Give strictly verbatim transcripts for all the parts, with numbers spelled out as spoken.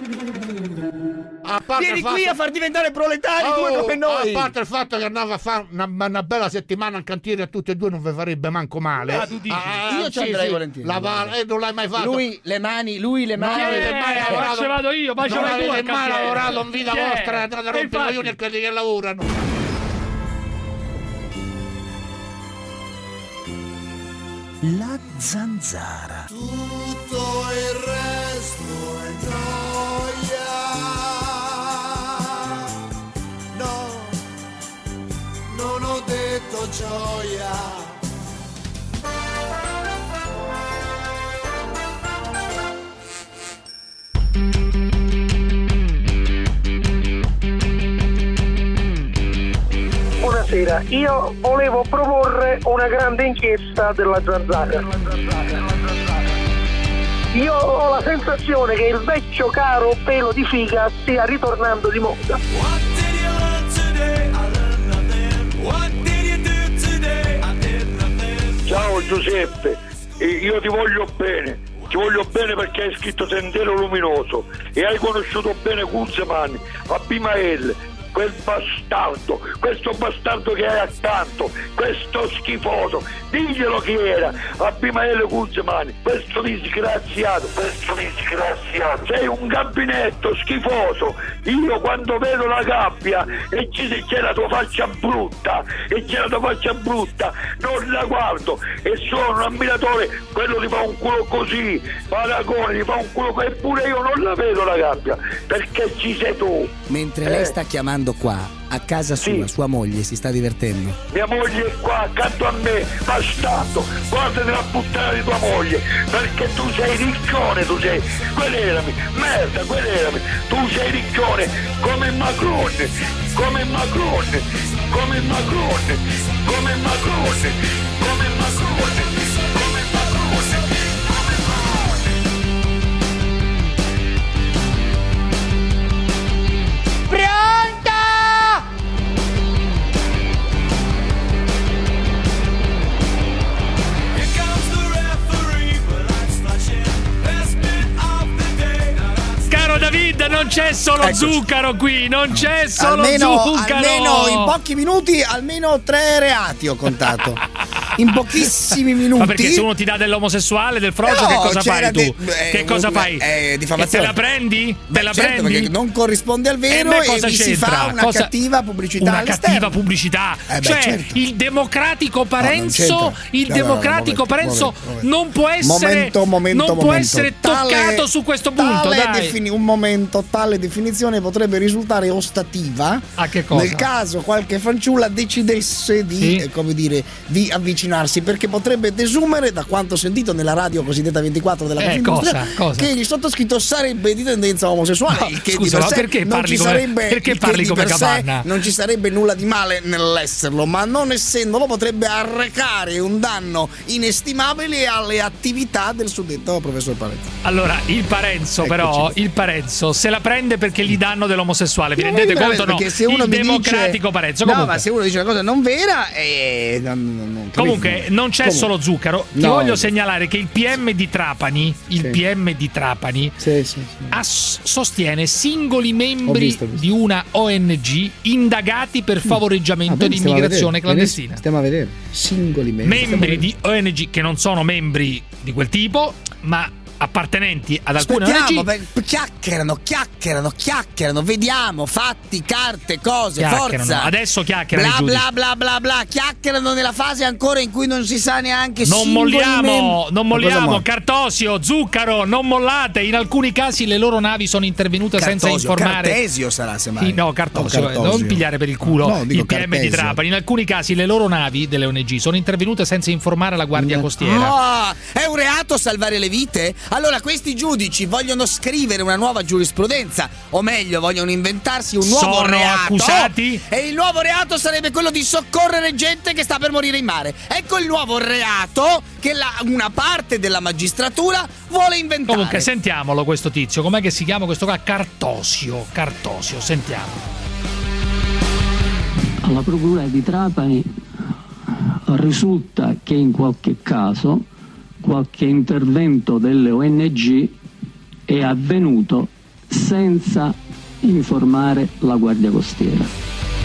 Vieni qui fatto... a far diventare proletari oh, due come noi. A parte il fatto che andava a fare una, una bella settimana in cantiere a tutti e due non vi farebbe manco male. Ah, tu dici? Ah, io ci sì, andrei sì. volentieri. La va... eh, non l'hai mai fatto. Lui le mani, lui le mani. No, eh, mai lavorato... vado io, ma non avete mai cantiere. lavorato in vita Che vostra, andate a rompere i coglioni a quelli che lavorano. La zanzara. Tutto il resto è gioia. No, non ho detto gioia. Buonasera, io volevo proporre una grande inchiesta della zanzara. Io ho la sensazione che il vecchio caro pelo di figa stia ritornando di moda. Ciao Giuseppe, io ti voglio bene, ti voglio bene perché hai scritto Sentiero Luminoso e hai conosciuto bene Kunzeman, Abimael, quel bastardo, questo bastardo che hai accanto, questo schifoso, diglielo chi era, Abimael Kunzeman, questo disgraziato, questo disgraziato, sei un gabinetto schifoso, io quando vedo la gabbia e c'è la tua faccia brutta, e c'è la tua faccia brutta, non la guardo e sono un ammiratore, quello ti fa un culo così, Paragone ti fa un culo così, eppure io non la vedo la gabbia, perché ci sei tu. Mentre eh. lei sta chiamando qua, a casa sua, sì. sua moglie si sta divertendo. Mia moglie è qua accanto a me, bastardo, guardati la puttana di tua moglie, perché tu sei riccione, tu sei, quell'erami, merda, quell'erami, tu sei riccione, come Macron, come Macron, come Macron, come Macron, come Macron, come Macron. David, non c'è solo Eccoci. zucchero qui, non c'è solo almeno, zucchero. Almeno in pochi minuti, almeno tre reati ho contato. In pochissimi minuti. Ma perché se uno ti dà dell'omosessuale, del frocio, No, che cosa fai tu? de- eh, che cosa fai? Eh, Che diffamazione. te la prendi? Beh, te la certo, prendi? perché non corrisponde al vero Eh beh, e cosa mi si c'entra? fa una Cosa- cattiva pubblicità Una all'esterno. cattiva pubblicità. Eh beh, cioè, certo. il democratico No, Parenzo, non c'entra. il No, no, no, democratico momento, Parenzo momento, momento. non può essere Momento, momento, non può momento. essere Tale- toccato su questo punto, tale dai. defini- un momento, tale definizione potrebbe risultare ostativa A che cosa? nel caso qualche fanciulla decidesse di, Sì. eh, come dire, di avvicinarsi, perché potrebbe desumere, da quanto ho sentito nella radio cosiddetta ventiquattro della Eh, Confindustria, cosa? Cosa? che il sottoscritto sarebbe di tendenza omosessuale. No, il che scusa, di per ma sé perché non parli ci come- sarebbe, perché il che parli di come per sé Capanna? non ci sarebbe nulla di male nell'esserlo, ma non essendolo potrebbe arrecare un danno inestimabile alle attività del suddetto professor Parenzo. Allora, il Parenzo però, Eccoci. il Parenzo se la prende perché gli danno dell'omosessuale, vi rendete No, conto? No, perché se uno il mi democratico dice, Parenzo. no, Comunque, ma se uno dice una cosa non vera, eh, non, non, non capisco. comunque non c'è Comunque. solo zucchero. Ti No. voglio segnalare che il P M di Trapani, il Sì. P M di Trapani Sì, sì, sì. ass- sostiene singoli membri Ho visto, ho visto. di una O N G indagati per favoreggiamento Vabbè, di stiamo a immigrazione vedere. clandestina. Stiamo a vedere. Singoli membri. Membri di O N G che non sono membri di quel tipo, ma appartenenti ad alcune Aspettiamo, O N G. beh, chiacchierano, chiacchierano, chiacchierano, vediamo, fatti, carte, cose, Chiacchierano. forza. Adesso chiacchierano i Bla giudici. bla bla bla bla, chiacchierano nella fase ancora in cui non si sa neanche Non singoli molliamo, membri. non Ma cosa molliamo, muore? Cartosio, Zuccaro, non mollate. In alcuni casi le loro navi sono intervenute senza Cartosio, informare. Cartesio sarà semmai. Sì, no, Cartosio, No, eh, Cartosio. non pigliare per il culo No, dico il P M di Cartesio. Trapani. In alcuni casi le loro navi delle O N G sono intervenute senza informare la Guardia Costiera. Ah, è un reato salvare le vite? Allora questi giudici vogliono scrivere una nuova giurisprudenza, o meglio vogliono inventarsi un nuovo Sono reato accusati? e il nuovo reato sarebbe quello di soccorrere gente che sta per morire in mare. Ecco il nuovo reato che la, una parte della magistratura vuole inventare. Comunque sentiamolo questo tizio, com'è che si chiama questo qua? Cartosio, Cartosio, sentiamo. Alla procura di Trapani risulta che in qualche caso qualche intervento delle O N G è avvenuto senza informare la Guardia Costiera.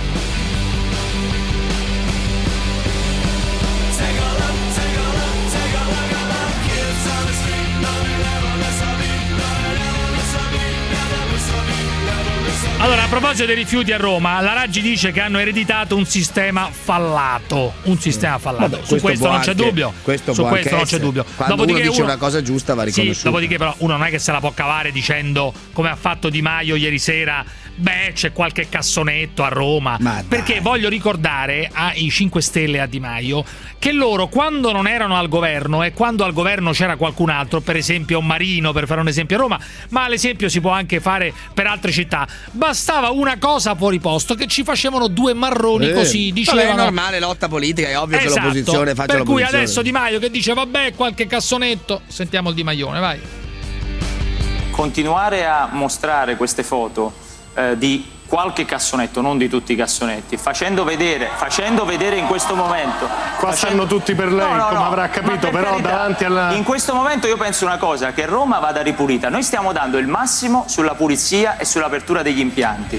Allora, a proposito dei rifiuti a Roma, la Raggi dice che hanno ereditato un sistema fallato. Un sistema fallato. Vabbè, Su questo questo può non c'è anche- dubbio. questo Su può questo anche non c'è essere. dubbio. Quando Dopodiché uno dice uno- una cosa giusta va riconosciuta. Sì, dopodiché però uno non è che se la può cavare dicendo, come ha fatto Di Maio ieri sera, beh, c'è qualche cassonetto a Roma. Ma dai. Perché voglio ricordare ai cinque Stelle e a Di Maio che loro, quando non erano al governo e quando al governo c'era qualcun altro, per esempio Marino, per fare un esempio a Roma, ma l'esempio si può anche fare per altre città, bastava una cosa fuori posto, che ci facevano due marroni Eh. così, dicevano. Vabbè, è normale, lotta politica, è ovvio Esatto. che l'opposizione faccia per cui l'opposizione. adesso Di Maio che dice vabbè, qualche cassonetto, sentiamo il Di Maione, vai. Continuare a mostrare queste foto eh, di qualche cassonetto, non di tutti i cassonetti, facendo vedere, facendo vedere in questo momento. Qua facendo... stanno tutti per lei, No, no, come no, avrà ma capito, per però carità, davanti alla... In questo momento io penso una cosa, che Roma vada ripulita. Noi stiamo dando il massimo sulla pulizia e sull'apertura degli impianti.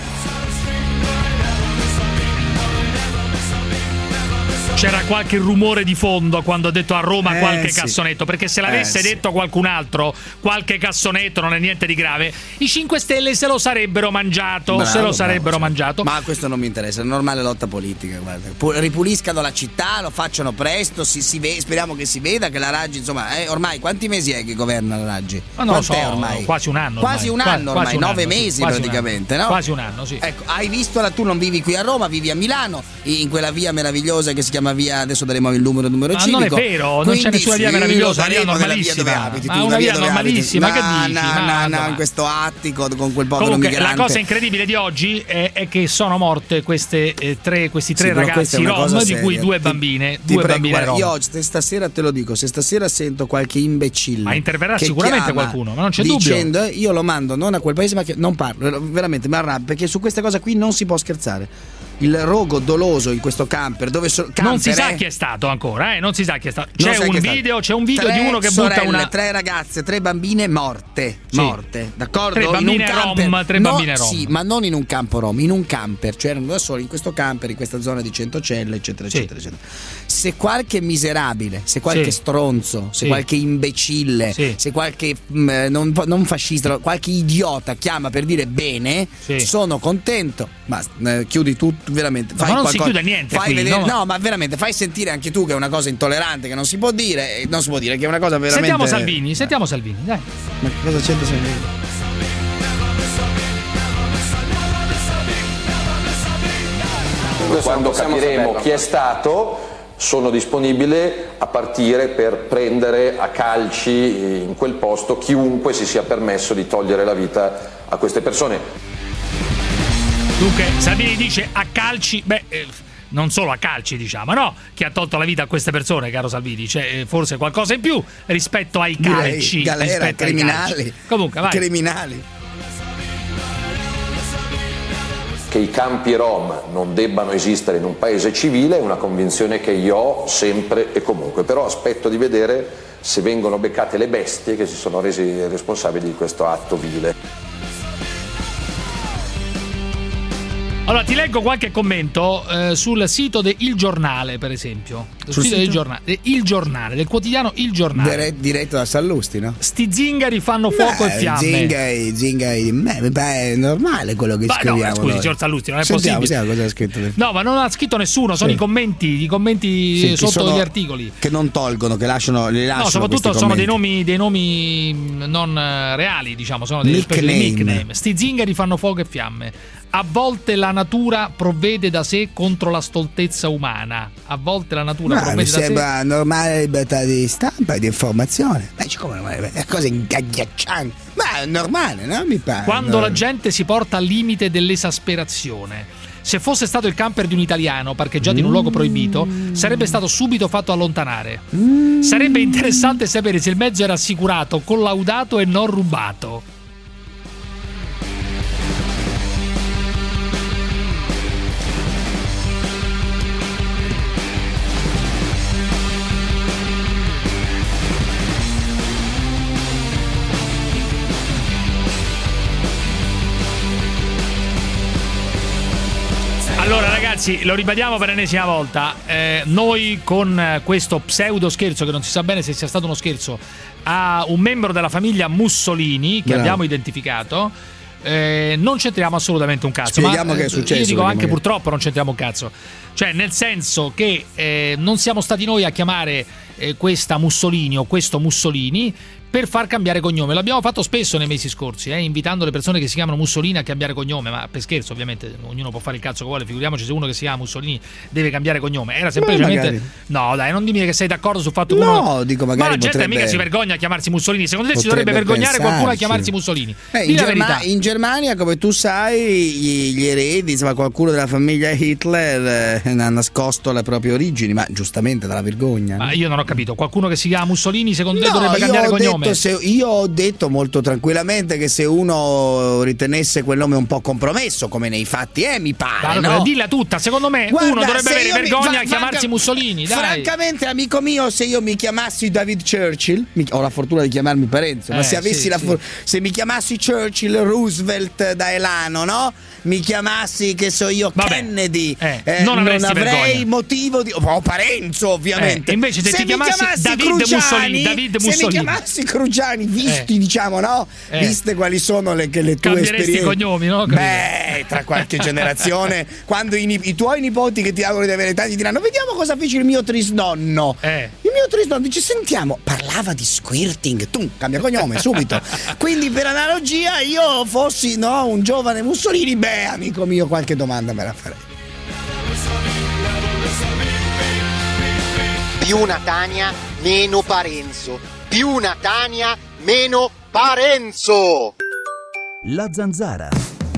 C'era qualche rumore di fondo quando ha detto a Roma Eh, qualche sì. cassonetto, perché se l'avesse Eh, sì. detto qualcun altro qualche cassonetto non è niente di grave, i cinque Stelle se lo sarebbero mangiato, Bravo, se lo bravo, sarebbero sì. mangiato. Ma questo non mi interessa, è normale lotta politica, guarda. Pu- ripuliscano la città, lo facciano presto, si, si ve- speriamo che si veda che la Raggi, insomma, eh, ormai quanti mesi è che governa la Raggi? Ma non lo Quant'è so, ormai? quasi un anno Quasi ormai. un anno Qua- ormai, quasi un nove anno, sì, mesi quasi un praticamente, anno. no? Quasi un anno, sì. Ecco, hai visto, la, tu non vivi qui a Roma, vivi a Milano, in quella via meravigliosa che si chiama via, adesso daremo il numero numero Ma civico. non è vero, non Quindi c'è nessuna via sì, meravigliosa, lo una via daremo nella normalissima. dove abiti Ma tu, una la via dove abiti. normalissima, che No, dici? no, Ma no, no, va. in questo attico con quel povero Comunque, migrante. la cosa incredibile di oggi è, è che sono morte queste eh, tre, questi tre Sì, però questa è ragazzi una cosa rom, di seria. cui due Ti- bambine, ti due prego, bambine guarda, rom. io oggi, se stasera te lo dico, se stasera sento qualche imbecille, Ma interverrà che sicuramente chiama qualcuno, ma non c'è dicendo, dubbio. eh, io lo mando non a quel paese, ma che non parlo, veramente mi arrabbio, perché su queste cose qui non si può scherzare. Il rogo doloso in questo camper, dove so, camper, Non si sa eh? chi è stato ancora, eh? Non si sa chi è stato. Non C'è sai un chi è stato. video, c'è un video Tre di uno che sorelle, butta una. tre ragazze, tre bambine morte, Sì. morte, d'accordo? Tre bambine in un camper. rom, tre No, bambine rom. Sì, ma non in un campo rom, in un camper, cioè erano da soli in questo camper, in questa zona di cento celle, eccetera, Sì. eccetera, eccetera. Se qualche miserabile, se qualche Sì. stronzo, se Sì. qualche imbecille, Sì. se qualche mh, non, non fascista, qualche idiota chiama per dire bene, Sì. sono contento. Basta, eh, chiudi tutto, veramente. No, Fai ma non si qualcosa- chiude niente Fai qui, vedere, no? no, ma veramente fai sentire anche tu che è una cosa intollerante, che non si può dire, e non si può dire, che è una cosa veramente. Sentiamo Salvini, sentiamo Salvini, dai. Ma cosa c'entra Salvini? Quando capiremo chi è stato, sono disponibile a partire per prendere a calci in quel posto chiunque si sia permesso di togliere la vita a queste persone. Dunque, Salvini dice a calci, beh, eh, non solo a calci, diciamo, no? Chi ha tolto la vita a queste persone, caro Salvini, c'è eh, forse qualcosa in più rispetto ai Direi, calci. galera, rispetto ai criminali. calci. Comunque, vai. Criminali. Che i campi rom non debbano esistere in un paese civile è una convinzione che io ho sempre e comunque, però aspetto di vedere se vengono beccate le bestie che si sono resi responsabili di questo atto vile. Allora, ti leggo qualche commento eh, sul sito del Il Giornale, per esempio. Sul, Sul sito, sito? del giornale, del Il Giornale, del quotidiano Il Giornale. Dire- diretto da Sallusti, no? Sti zingari fanno fuoco Beh, e fiamme. Zingari, zingari, beh, beh, è normale quello che Ma no, scriviamo. scusi, noi. signor Sallusti, non è Sentiamo, possibile. sentiamo cosa ha scritto. del- No, ma non ha scritto nessuno, sono Sì. i commenti, i commenti Sì, che sotto sono- gli articoli. Che non tolgono, che lasciano, li lasciano No, soprattutto questi sono dei commenti. nomi, dei nomi mh, non eh, reali, diciamo, sono delle specie di Nickname. nickname. Sti zingari fanno fuoco e fiamme. A volte la natura provvede da sé contro la stoltezza umana. A volte la natura Ma mi provvede da sé. sembra normale libertà di stampa e di informazione. Beh, come normale? È cosa agghiacciante. Ma è normale, no? Mi pare. Quando no? la gente si porta al limite dell'esasperazione. Se fosse stato il camper di un italiano parcheggiato in un luogo proibito, sarebbe stato subito fatto allontanare. Sarebbe interessante sapere se il mezzo era assicurato, collaudato e non rubato. Ragazzi, lo ribadiamo per l'ennesima volta, eh, noi con questo pseudo scherzo, che non si sa bene se sia stato uno scherzo, a un membro della famiglia Mussolini che Bravo. abbiamo identificato, eh, non c'entriamo assolutamente un cazzo. Spieghiamo ma, che è successo, io dico anche magari. purtroppo non c'entriamo un cazzo, cioè nel senso che eh, non siamo stati noi a chiamare eh, questa Mussolini o questo Mussolini per far cambiare cognome. L'abbiamo fatto spesso nei mesi scorsi, eh, invitando le persone che si chiamano Mussolini a cambiare cognome, ma per scherzo ovviamente, ognuno può fare il cazzo che vuole, figuriamoci se uno che si chiama Mussolini deve cambiare cognome. Era semplicemente... No dai, non dimmi che sei d'accordo sul fatto che No, uno... dico magari Ma la gente potrebbe... mica si vergogna a chiamarsi Mussolini. Secondo te si Potrebbe dovrebbe vergognare pensarci. qualcuno a chiamarsi Mussolini? Eh, Dì in, la Germa- verità. in Germania, come tu sai, gli, gli eredi, insomma, qualcuno della famiglia Hitler eh, ha nascosto le proprie origini, ma giustamente dalla vergogna. Ma no? io non ho capito, qualcuno che si chiama Mussolini secondo te No, dovrebbe io cambiare ho cognome? detto se- io ho detto molto tranquillamente che se uno ritenesse quel nome un po' compromesso, come nei fatti è, mi pare, Allora, no? dilla tutta, secondo me Guarda, uno dovrebbe se avere io mi- vergogna fa- a chiamarsi franca- Mussolini, dai. Francamente, amico mio, se io mi chiamassi David Churchill, mi- ho la fortuna di chiamarmi Parenzo, ma Eh, se avessi sì, la sì. for- se mi chiamassi Churchill, Roosevelt da Elano, no? Mi chiamassi, che so io, Vabbè, Kennedy, eh, eh, non avresti avrei vergogna. motivo di... Oh, Parenzo, ovviamente. Eh, invece se ti mi chiamassi David Cruciani, Mussolini, David se Mussolini. mi chiamassi Cruciani, visti, Eh. diciamo, no? Eh. Viste quali sono le, che le tue Cambieresti esperienze. i cognomi, no? Capito? Beh, tra qualche generazione, quando i, i tuoi nipoti che ti auguro di avere tanti diranno: vediamo cosa fece il mio trisnonno. Eh. Il mio trisnonno dice: sentiamo, parlava di squirting. Tu cambia cognome subito. Quindi, per analogia, io fossi no, un giovane Mussolini, beh, amico mio, qualche domanda me la farei. Più Natania, meno Parenzo. Più Natania, meno Parenzo. La Zanzara.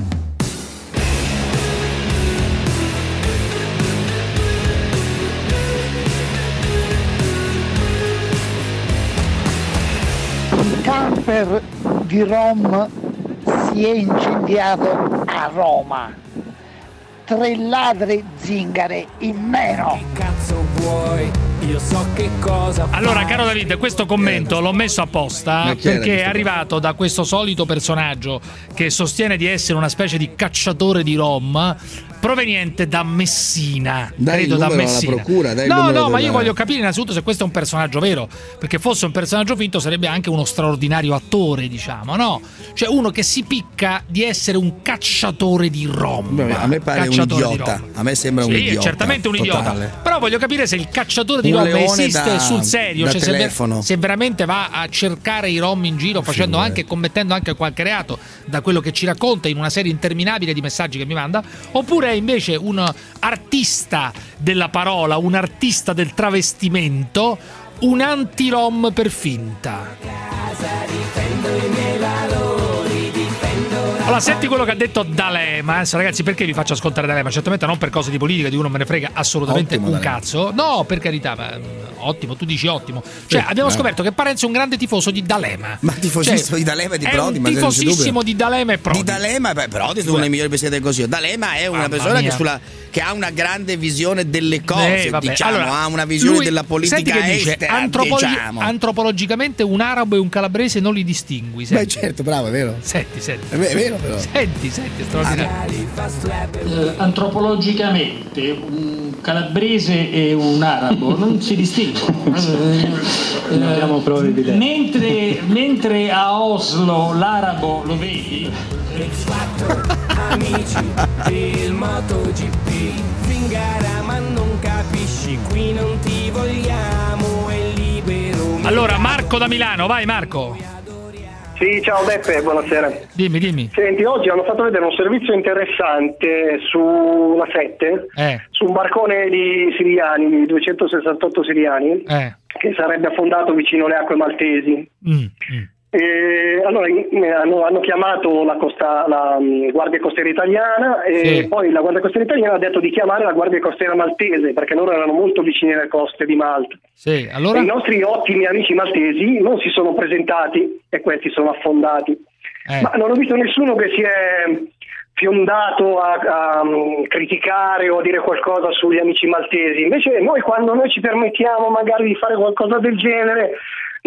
Il camper di Rom si è incendiato a Roma. Tre ladri zingare in meno. Che cazzo vuoi? Io so che cosa. Allora, caro David, questo commento l'ho messo apposta Ma chi era perché è questo? arrivato da questo solito personaggio che sostiene di essere una specie di cacciatore di rom proveniente da Messina. Dai credo il da numero alla Messina. procura, dai il no, numero no, ma io della- voglio capire innanzitutto se questo è un personaggio vero, perché fosse un personaggio finto sarebbe anche uno straordinario attore, diciamo, no? Cioè uno che si picca di essere un cacciatore di rom. Beh, a me pare un Cacciatore di idiota. rom. A me sembra un Sì, idiota. è certamente un idiota. totale. Però voglio capire se il cacciatore di Un rom leone esiste da- sul serio, da cioè se, ver- telefono. se veramente va a cercare i rom in giro, facendo Figurati. anche commettendo anche qualche reato, da quello che ci racconta in una serie interminabile di messaggi che mi manda, oppure è invece un artista della parola, un artista del travestimento, un anti-rom per finta. Allora, senti quello che ha detto D'Alema. Adesso, ragazzi, perché vi faccio ascoltare D'Alema? Certamente non per cose di politica, di uno me ne frega assolutamente Ottimo, un D'Alema. cazzo. No, per carità, ma, mm, ottimo, tu dici ottimo. Cioè, Sì, abbiamo eh. scoperto che Parenzo è un grande tifoso di D'Alema. Ma tifosissimo Cioè, di D'Alema e di è Prodi, un ma non c'è tifosissimo dubbio. di D'Alema e Prodi. Di D'Alema, beh, Prodi è uno dei migliori presidenti del Consiglio. D'Alema è una Mamma persona mia. che, sulla, che ha una grande visione delle cose, Eh, vabbè. diciamo, Allora, ha una visione lui- della senti politica che dice, estera, antropologi- diciamo. antropologicamente un arabo e un calabrese non li distingui. Senti, Beh, certo, bravo, è vero. senti, senti. È ve- è vero, però. Senti, senti, è straordinario. Eh, antropologicamente un calabrese e un arabo non si distinguono. Eh, Non abbiamo prove di lei. mentre, mentre a Oslo l'arabo lo vedi, Amici del MotoGP, Zingara ma non capisci, qui non ti vogliamo, è libero. Allora, Marco da Milano, vai Marco. Sì, ciao Beppe, buonasera. Dimmi, dimmi. Senti, oggi hanno fatto vedere un servizio interessante sulla sette, Eh, su un barcone di siriani, di duecentosessantotto siriani, eh. che sarebbe affondato vicino alle acque maltesi. Mm, mm. E allora in- hanno, hanno chiamato la, costa, la um, Guardia Costiera Italiana e Sì. poi la Guardia Costiera Italiana ha detto di chiamare la Guardia Costiera Maltese perché loro erano molto vicini alle coste di Malta. Sì, allora? E i nostri ottimi amici maltesi non si sono presentati e questi sono affondati. Eh. Ma non ho visto nessuno che si è fiondato a, a um, criticare o a dire qualcosa sugli amici maltesi. Invece noi, quando noi ci permettiamo magari di fare qualcosa del genere,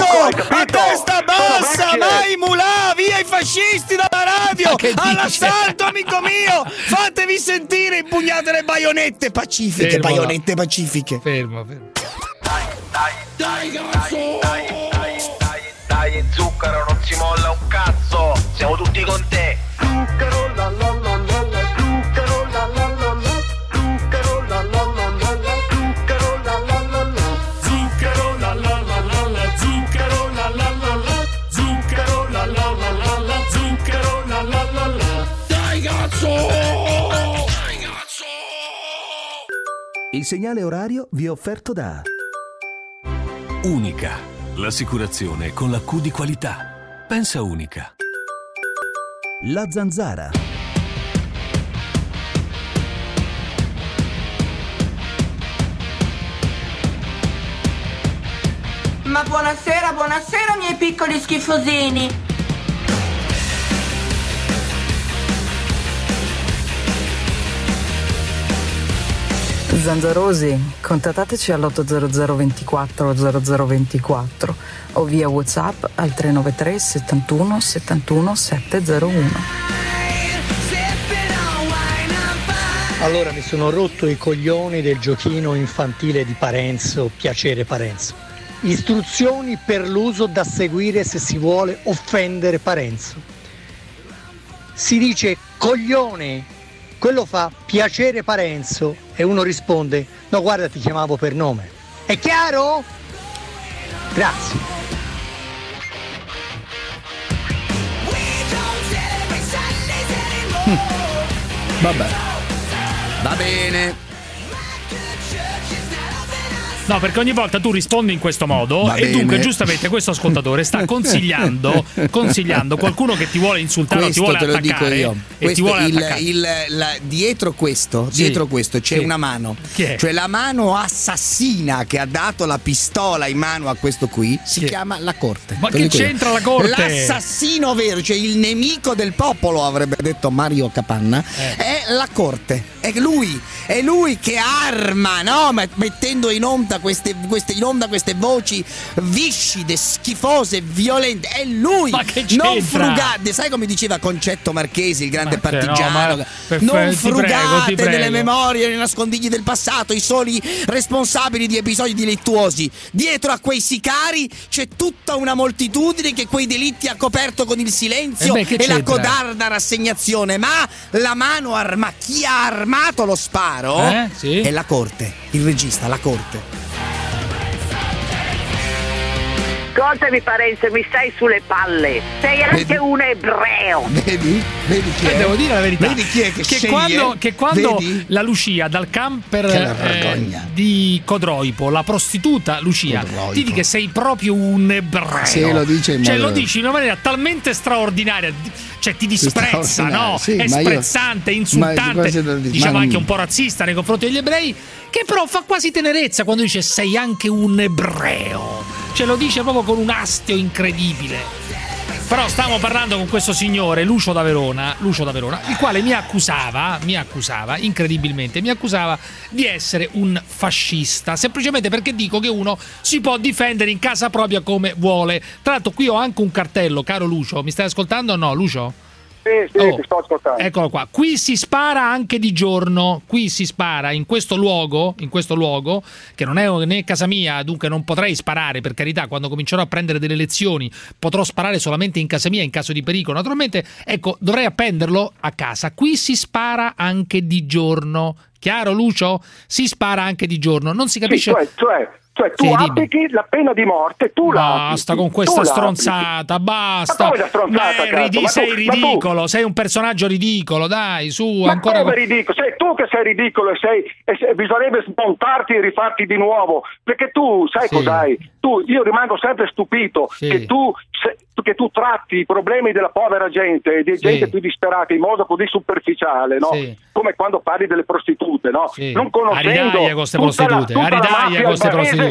capito? A testa basta, mai mulà, via i fascisti dalla radio, all'assalto amico mio, fatevi sentire, impugnate le baionette pacifiche, Fermo, baionette pacifiche. Fermo, fermo. Dai, dai, dai, dai, dai, dai, dai, dai, zucchero, non si molla un cazzo, siamo tutti con te. Zucchero, la la la la la, zucchero, la la la la, zucchero, la la la la la, zucchero, la la la la, zucchero, la la la la la, zucchero, la la la la, zucchero, la la la la la, zucchero, la la la la. Dai cazzo! Dai cazzo! Il segnale orario vi è offerto da Unica, l'assicurazione con la Q di qualità. Pensa Unica. La Zanzara. Ma buonasera, buonasera miei piccoli schifosini. Zanzarosi, contattateci all'otto zero zero ventiquattro zero zero ventiquattro o via WhatsApp al tre nove tre settantuno settantuno settecentouno. Allora mi sono rotto i coglioni del giochino infantile di Parenzo, Piacere Parenzo. Istruzioni per l'uso da seguire se si vuole offendere Parenzo. Si dice coglione, quello fa Piacere Parenzo e uno risponde no guarda ti chiamavo per nome. È chiaro? Grazie. Hm. Vabbè, va bene. No, perché ogni volta tu rispondi in questo modo Va e bene. dunque giustamente questo ascoltatore sta consigliando consigliando qualcuno che ti vuole insultare Questo o ti vuole te lo dico attaccare io. e Questo, ti vuole il, attaccare. il, la, dietro questo, Sì. dietro questo c'è Sì. una mano. Chi è? Cioè la mano assassina che ha dato la pistola in mano a questo qui si Chi è? chiama la corte. Ma Te lo che dico io. c'entra la corte? L'assassino vero, cioè il nemico del popolo, avrebbe detto Mario Capanna, Eh. è la corte. È lui, è lui che arma, no? Ma- Mettendo in onda queste, queste, in onda queste voci viscide, schifose, violente. È lui, Ma che non c'entra? frugate. Sai come diceva Concetto Marchesi, il grande Ma che- partigiano? no, ma per- non ti frugate prego, ti nelle prego. memorie, nei nascondigli del passato, i soli responsabili di episodi delittuosi. Dietro a quei sicari c'è tutta una moltitudine che quei delitti ha coperto con il silenzio Eh beh, che e la c'entra? codarda rassegnazione. Ma la mano armata, chi ha armato lo sparo Eh, sì. è la corte, il regista, la corte. Ascoltami Parenzo, mi stai sulle palle. Sei anche Vedi? un ebreo. Vedi? Vedi chi Eh, è? devo dire la verità. Vedi chi è che, che sceglie? quando, che quando Vedi? la Lucia dal camper Che la eh, vergogna. di Codroipo, la prostituta Lucia, Codroipo. ti dici che sei proprio un ebreo. Sì, lo dice in Cioè modo- lo dici in una maniera talmente straordinaria, cioè ti disprezza, no? Sì, è ma io- sprezzante, ma insultante, quasi da- diciamo ma- anche un po' razzista nei confronti degli ebrei, che però fa quasi tenerezza quando dice sei anche un ebreo. Cioè lo dice proprio con un astio incredibile. Però stavamo parlando con questo signore Lucio da Verona, Lucio da Verona, il quale mi accusava, mi accusava incredibilmente, mi accusava di essere un fascista, semplicemente perché dico che uno si può difendere in casa propria come vuole. Tra l'altro qui ho anche un cartello, caro Lucio, mi stai ascoltando o no, Lucio? Sì, sì, Oh, ti sto ascoltando. Eccolo qua. Qui si spara anche di giorno. Qui si spara in questo luogo, in questo luogo, che non è né casa mia, dunque non potrei sparare, per carità, quando comincerò a prendere delle lezioni potrò sparare solamente in casa mia in caso di pericolo. Naturalmente, ecco, dovrei appenderlo a casa. Qui si spara anche di giorno. Chiaro, Lucio? Si spara anche di giorno. Non si Sì, capisce. cioè, cioè, cioè tu Sì, dimmi. applichi la pena di morte, tu la Basta applichi, con tu questa la stronzata, basta. Ma come la stronzata, Ma è cazzo? ridi- Ma tu- sei ma tu- ridicolo, sei un personaggio ridicolo, dai, su, Ma ancora. come ridicolo? Sei tu che sei ridicolo e, sei, e se- bisognerebbe smontarti e rifarti di nuovo, perché tu sai Sì. cos'hai? Tu, io rimango sempre stupito Sì. che tu se- che tu tratti i problemi della povera gente e di Sì. gente più disperata in modo così superficiale, no? Sì. Come quando parli delle prostitute, no? Sì. Non conoscendo Aridaglia con ste tutta la- prostitute, tutta la aridaglia mafia con ste albanese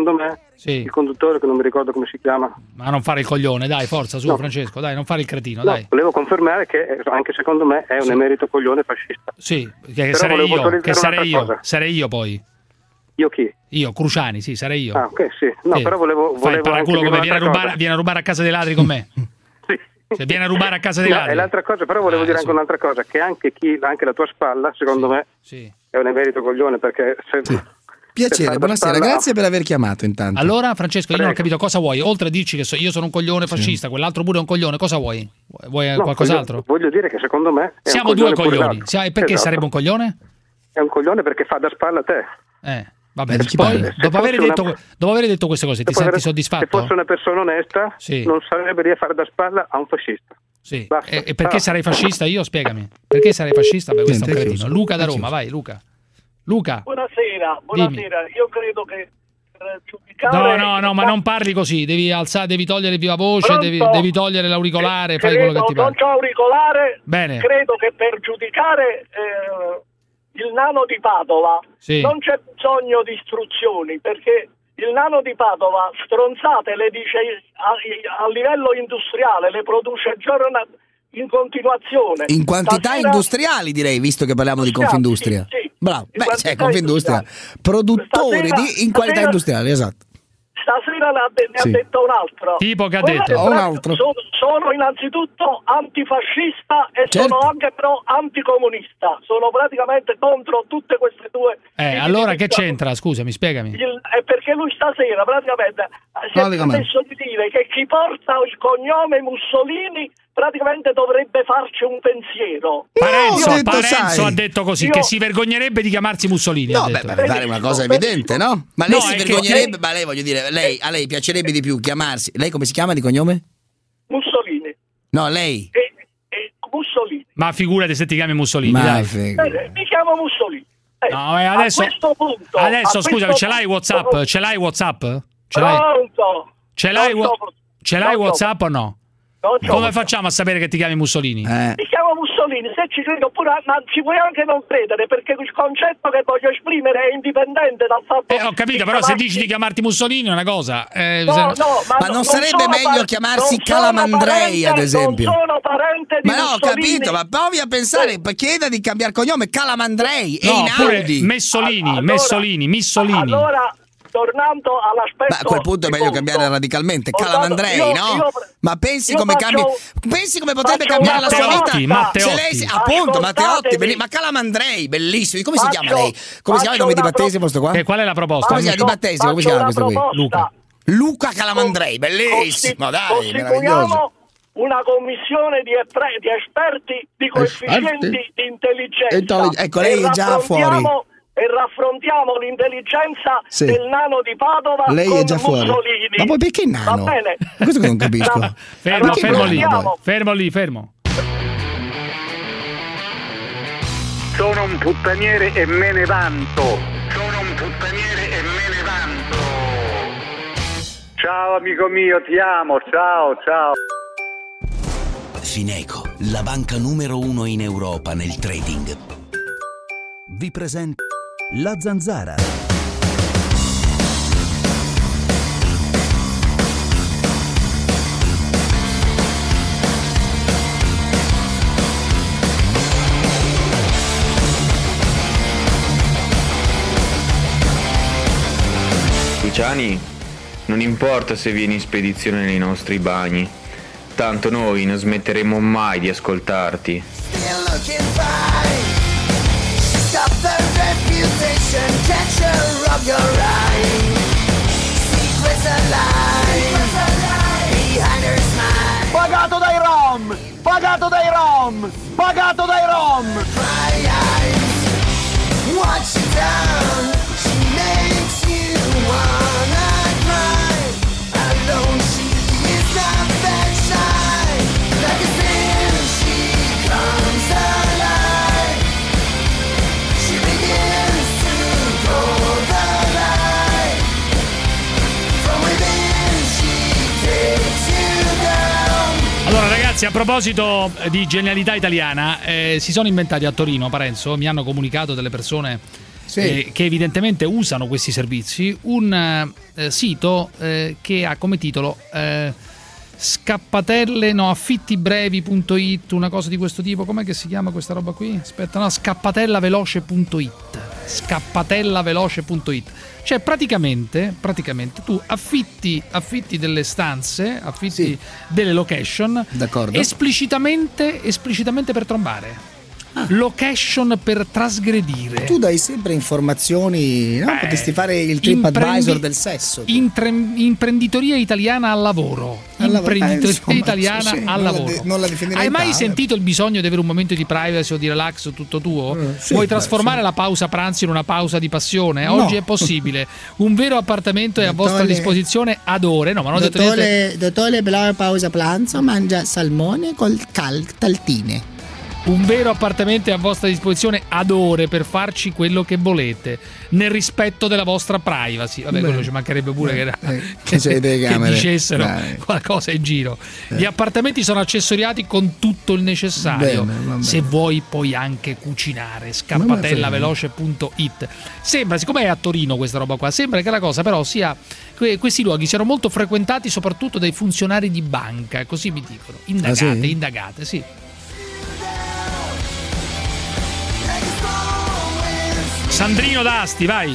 secondo me Sì. il conduttore, che non mi ricordo come si chiama. Ma non fare il coglione, dai, forza, su No. Francesco, dai, non fare il cretino, No, dai. volevo confermare che eh, anche secondo me è un Sì. emerito coglione fascista. Sì, che Però sarei volevo io, autorizzare che sarei un'altra io, cosa. sarei io poi. Io chi? Io, Cruciani, sì, sarei io. Ah, ok, sì. No, Sì. però volevo, Fai il volevo anche paraculo dire come viene a, un'altra rubare, cosa. viene a rubare a casa dei ladri con me. Sì. Se viene a rubare a casa dei no, ladri. E l'altra cosa, però volevo ah, dire sì. anche un'altra cosa, che anche chi, anche la tua spalla, secondo sì, me, sì. è un emerito coglione, perché se, sì. Piacere, buonasera, spalla... grazie per aver chiamato intanto. Allora, Francesco, Prego. io non ho capito cosa vuoi, oltre a dirci che so, io sono un coglione fascista, sì. quell'altro pure è un coglione, cosa vuoi? Vuoi no, qualcos'altro? Voglio, voglio dire che secondo me è siamo un due coglione coglioni. Sia, e perché esatto. sarebbe un coglione? È un coglione perché fa da spalla a te. Eh. Va bene, poi dopo aver, detto, una... dopo aver detto queste cose ti senti avere... soddisfatto? Se fosse una persona onesta sì. non sarebbe lì a fare da spalla a un fascista. Sì. E, e perché ah. sarei fascista io? Spiegami. Perché sarei fascista? Beh, questo è un cretino. Luca da Roma, vai Luca. Luca. Buonasera, buonasera. Dimmi. Io credo che per giudicare... No, no, no, ma non parli così, devi alzare, devi togliere il viva voce, devi, devi togliere l'auricolare, credo, fai quello che ti pare. Non c'ho auricolare. Bene. Credo che per giudicare eh, il nano di Padova sì. non c'è bisogno di istruzioni, perché il nano di Padova stronzate le dice a, a livello industriale, le produce giorno in continuazione. In quantità Stasera... industriali direi, visto che parliamo di Confindustria. Sì, sì. Bravo, beh, c'è Confindustria. Produttori stasera, di in qualità stasera... industriali, esatto. Stasera ne ha, de- ne sì. ha detto un altro. Tipo che ha Quella detto? Oh, un altro. Sono, sono innanzitutto antifascista e certo. sono anche però anticomunista. Sono praticamente contro tutte queste due. Eh, allora che c'entra? Scusami, spiegami. Il, è perché lui stasera praticamente si è permesso di dire che chi porta il cognome Mussolini praticamente dovrebbe farci un pensiero. Parenzo, no, detto, Parenzo ha detto così, io... che si vergognerebbe di chiamarsi Mussolini. No, beh, beh, pare una cosa evidente, no? Ma lei no, si vergognerebbe, che... ma lei voglio dire, lei, a lei piacerebbe di più chiamarsi, lei come si chiama di cognome? Mussolini. No, lei. E, e Mussolini. Ma figurati se ti chiami Mussolini, ma dai. Eh, mi chiamo Mussolini. Eh, no, eh, adesso, a questo punto, adesso a scusami, questo ce l'hai punto, WhatsApp? Ce l'hai WhatsApp? Ce l'hai? Pronto. Ce l'hai, non wa- ce l'hai non WhatsApp o no? Come facciamo a sapere che ti chiami Mussolini? Eh. Mi chiamo Mussolini, se ci credo oppure, ma ci puoi anche non credere, perché il concetto che voglio esprimere è indipendente dal fatto. Eh, ho capito, però chiamarsi... se dici di chiamarti Mussolini è una cosa. Eh, no, se... no, ma, ma non, non sarebbe meglio par- chiamarsi Calamandrei, parente, ad esempio? Non sono parente di ma no, ho Mussolini. capito, ma provi a pensare, eh. chieda di cambiare cognome Calamandrei no, e Inaudi. Messolini, allora, Messolini, Missolini. Allora, tornando all'aspetto. Ma a quel punto è meglio cambiare radicalmente Calamandrei, io, no? Io, ma pensi come faccio, cambi pensi come potrebbe cambiare Matteotti, la sua vita? Matteotti. Se lei si, appunto Matteotti, belli, ma Calamandrei, bellissimo. Come faccio, si chiama lei? Come si chiama il nome di battesimo questo qua? E qual è la proposta? Come si chiama di battesimo? Come si chiama questo qui? Luca. Luca Calamandrei, bellissimo, dai, meraviglioso. Una commissione di, epre- di esperti di coefficienti di intelligenza. Intellig- ecco, lei è già fuori. E raffrontiamo l'intelligenza sì. del nano di Padova lei con è già fuori. Mussolini. Ma poi perché nano? Va bene. Questo che non capisco. fermo, fermo lì, fermo lì, fermo. Sono un puttaniere e me ne vanto. Sono un puttaniere e me ne vanto. Ciao amico mio, ti amo. Ciao, ciao. Fineco, la banca numero uno in Europa nel trading, vi presenta La Zanzara. Luciani, non importa se vieni in spedizione nei nostri bagni, tanto noi non smetteremo mai di ascoltarti. Pagato dai rom! Pagato dai rom! Pagato dai rom! Allora ragazzi, a proposito di genialità italiana, eh, si sono inventati a Torino, Parenzo, mi hanno comunicato delle persone sì. eh, che evidentemente usano questi servizi, un eh, sito eh, che ha come titolo eh, Scappatelle, no, affittibrevi punto it, una cosa di questo tipo. Com'è che si chiama questa roba qui? Aspetta, no, scappatellaveloce punto it. Scappatellaveloce punto it. Cioè praticamente, praticamente tu affitti, affitti delle stanze, affitti sì. delle location, d'accordo, esplicitamente, esplicitamente per trombare. Ah. Location per trasgredire. Tu dai sempre informazioni, no? Beh, potresti fare il TripAdvisor imprendi- del sesso. Intre- imprenditoria italiana al lavoro. Al Imprenditoria eh, insomma, italiana sì, al non lavoro. La de- non la definirei Hai mai tale. sentito il bisogno di avere un momento di privacy o di relax tutto tuo? Mm, sì, Vuoi beh, trasformare sì. la pausa pranzo in una pausa di passione? No. Oggi è possibile. Un vero appartamento è a vostra Dottore- disposizione ad ore. No, ma non ho detto Dottore, niente. dottore, per la pausa pranzo mangia salmone col cal- taltine. Un vero appartamento è a vostra disposizione ad ore per farci quello che volete, nel rispetto della vostra privacy. Vabbè, Beh. quello ci mancherebbe pure Beh, che, eh, che, c'è delle che camere. dicessero Dai. qualcosa in giro. Eh. Gli appartamenti sono accessoriati con tutto il necessario. Bene, va bene. Se vuoi puoi anche cucinare. Scappatellaveloce punto it. Sembra, siccome è a Torino questa roba qua, sembra che la cosa però sia que- questi luoghi siano molto frequentati soprattutto dai funzionari di banca, così mi dicono. Indagate, Ah, sì? indagate, sì. Sandrino D'Asti, vai.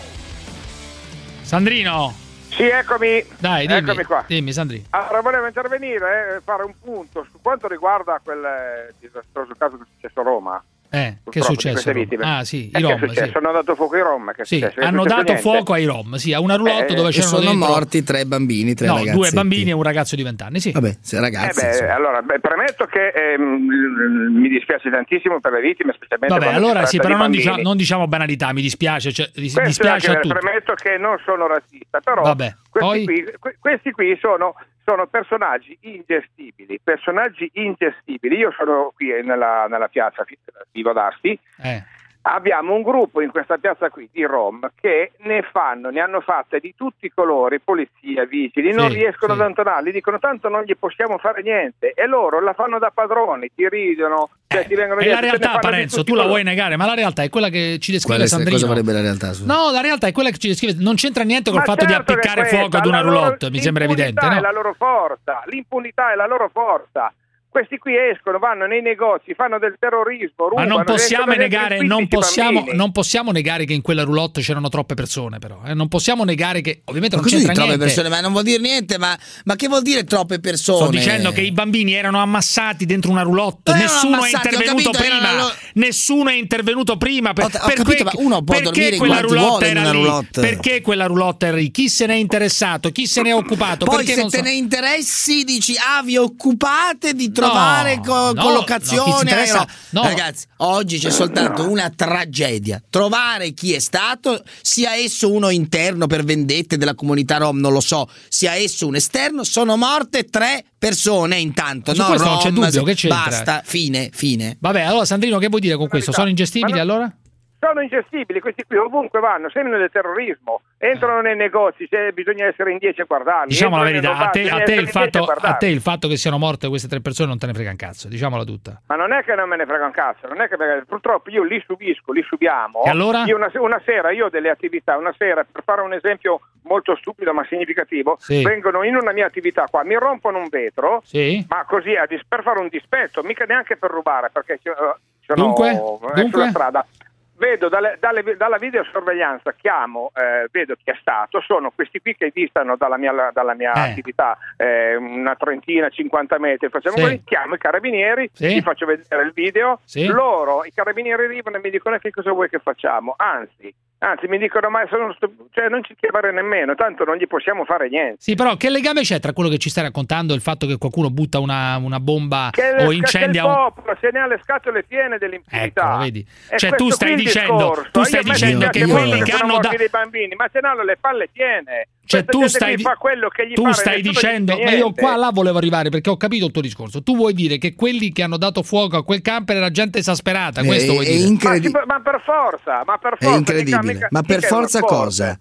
Sandrino. Sì, eccomi. Dai, dimmi, eccomi qua. Dimmi, Sandrino. Allora, volevo intervenire e fare un punto su quanto riguarda quel eh, disastroso caso che è successo a Roma. Eh, che è Purtroppo, di successo? queste vittime. Ah, sì, Eh, i che Rom, è successo? sì. Hanno dato fuoco ai Rom. Che è Sì, successo? Che è hanno successo dato niente. fuoco ai Rom, sì, a una roulotte Eh, dove E c'erano sono dentro morti tre bambini, tre no, ragazzi. due bambini e un ragazzo di vent'anni, sì. Vabbè, se Eh ragazzi. beh, insomma. allora, beh, premetto che ehm, mi dispiace tantissimo per le vittime, specialmente Vabbè, quando si allora sì, tratta però di non bambini. diciamo, non diciamo banalità, mi dispiace, cioè, dis- Questo dispiace è a anche, tutti. premetto che non sono razzista, però Vabbè, questi, poi? qui, que- questi qui sono, sono personaggi ingestibili, personaggi ingestibili. Io sono qui nella, nella piazza, vivo ad Asti. Eh. Abbiamo un gruppo in questa piazza qui di Rom che ne fanno, ne hanno fatte di tutti i colori, polizia, vigili, non Sì, riescono sì. ad antonarli, dicono tanto non gli possiamo fare niente e loro la fanno da padroni, ti ridono, cioè ti vengono È la dietro, te ne realtà, fanno di Parenzo, tutti tu i la colori. vuoi negare, ma la realtà è quella che ci descrive Quale- Sandrino. cosa vorrebbe la realtà? Su? No, la realtà è quella che ci descrive, non c'entra niente col Ma fatto certo di appiccare che fuoco questa, ad una la loro- roulotte, mi sembra evidente, l'impunità no? è la loro forza, l'impunità è la loro forza. Questi qui escono, vanno nei negozi, fanno del terrorismo, Ma rubano, non possiamo riescono a negare, rendere non quindici possiamo, bambini. non possiamo negare che in quella roulotte c'erano troppe persone, però. Eh? Non possiamo negare che, ovviamente, Ma non cosa di c'entra troppe niente. persone? Ma non vuol dire niente, ma, ma che vuol dire troppe persone? Sto dicendo che i bambini erano ammassati dentro una roulotte, Erano nessuno ammassati, è intervenuto ho capito, prima, erano- nessuno è intervenuto prima per, Ho- ho per capito, que- ma uno può perché dormire quella quanti roulotte vuole in era una lì? roulotte. Perché quella roulotte era lì? Chi se ne è interessato? Chi se ne è occupato? Poi Perché se non te so- ne interessi dici ah vi occupate di trovare No, co- no, no, chi si collocazione interessa- aereo- no. Ragazzi, oggi c'è soltanto una tragedia: trovare chi è stato, sia esso uno interno per vendette della comunità rom, non lo so, sia esso un esterno. Sono morte tre persone intanto. Su no, questo non c'è rom, dubbio, che c'entra? basta, fine, fine. Vabbè, allora Sandrino, che vuoi dire con questo? Sono ingestibili Ma no- allora? Sono ingestibili, questi qui ovunque vanno, seminano del terrorismo, entrano nei negozi, se bisogna essere in dieci a guardarli. Diciamo la entrano verità, a nei te, negozi, a, te bisogna il essere in dieci fatto, a a guardarli. te il fatto che siano morte queste tre persone non te ne frega un cazzo, diciamola tutta. Ma non è che non me ne frega un cazzo, non è che purtroppo io li subisco, li subiamo. E allora? Io una, una sera, io ho delle attività, una sera, per fare un esempio molto stupido ma significativo, Sì. vengono in una mia attività qua, mi rompono un vetro, Sì. ma così a dis- per fare un dispetto, mica neanche per rubare, perché ci- uh, sono Dunque? eh, Dunque? sulla strada. Vedo dalle, dalle, dalla videosorveglianza, chiamo, eh, vedo chi è stato, sono questi qui che distano dalla mia, dalla mia Eh. attività eh, una trentina, cinquanta metri, facciamo Sì. così, chiamo i carabinieri, Sì. gli faccio vedere il video, Sì. loro, i carabinieri arrivano e mi dicono che cosa vuoi che facciamo, anzi, anzi mi dicono ma sono stu- cioè, non ci chiamare nemmeno, tanto non gli possiamo fare niente. Sì, però che legame c'è tra quello che ci stai raccontando e il fatto che qualcuno butta una, una bomba Che, o le- incendia che il un... popolo se ne ha le scatole piene dell'impunità. Ecco, vedi? È Cioè, questo tu stai qui il dicendo- discorso. tu Io stai a me dicendo dispiace che molto quelli che sono hanno morti da- dei bambini, ma se no hanno le palle piene. Cioè, Questa tu gente stai, qui fa quello che gli tu pare, stai nessuno gli dicendo, dice ma io niente. qua là volevo arrivare perché ho capito il tuo discorso. Tu vuoi dire che quelli che hanno dato fuoco a quel camper era gente esasperata, questo È- vuoi è dire? incredi- Ma, sì, ma per forza, ma per È forza. incredibile. mica- mica- Ma per mica è una forza forza. cosa?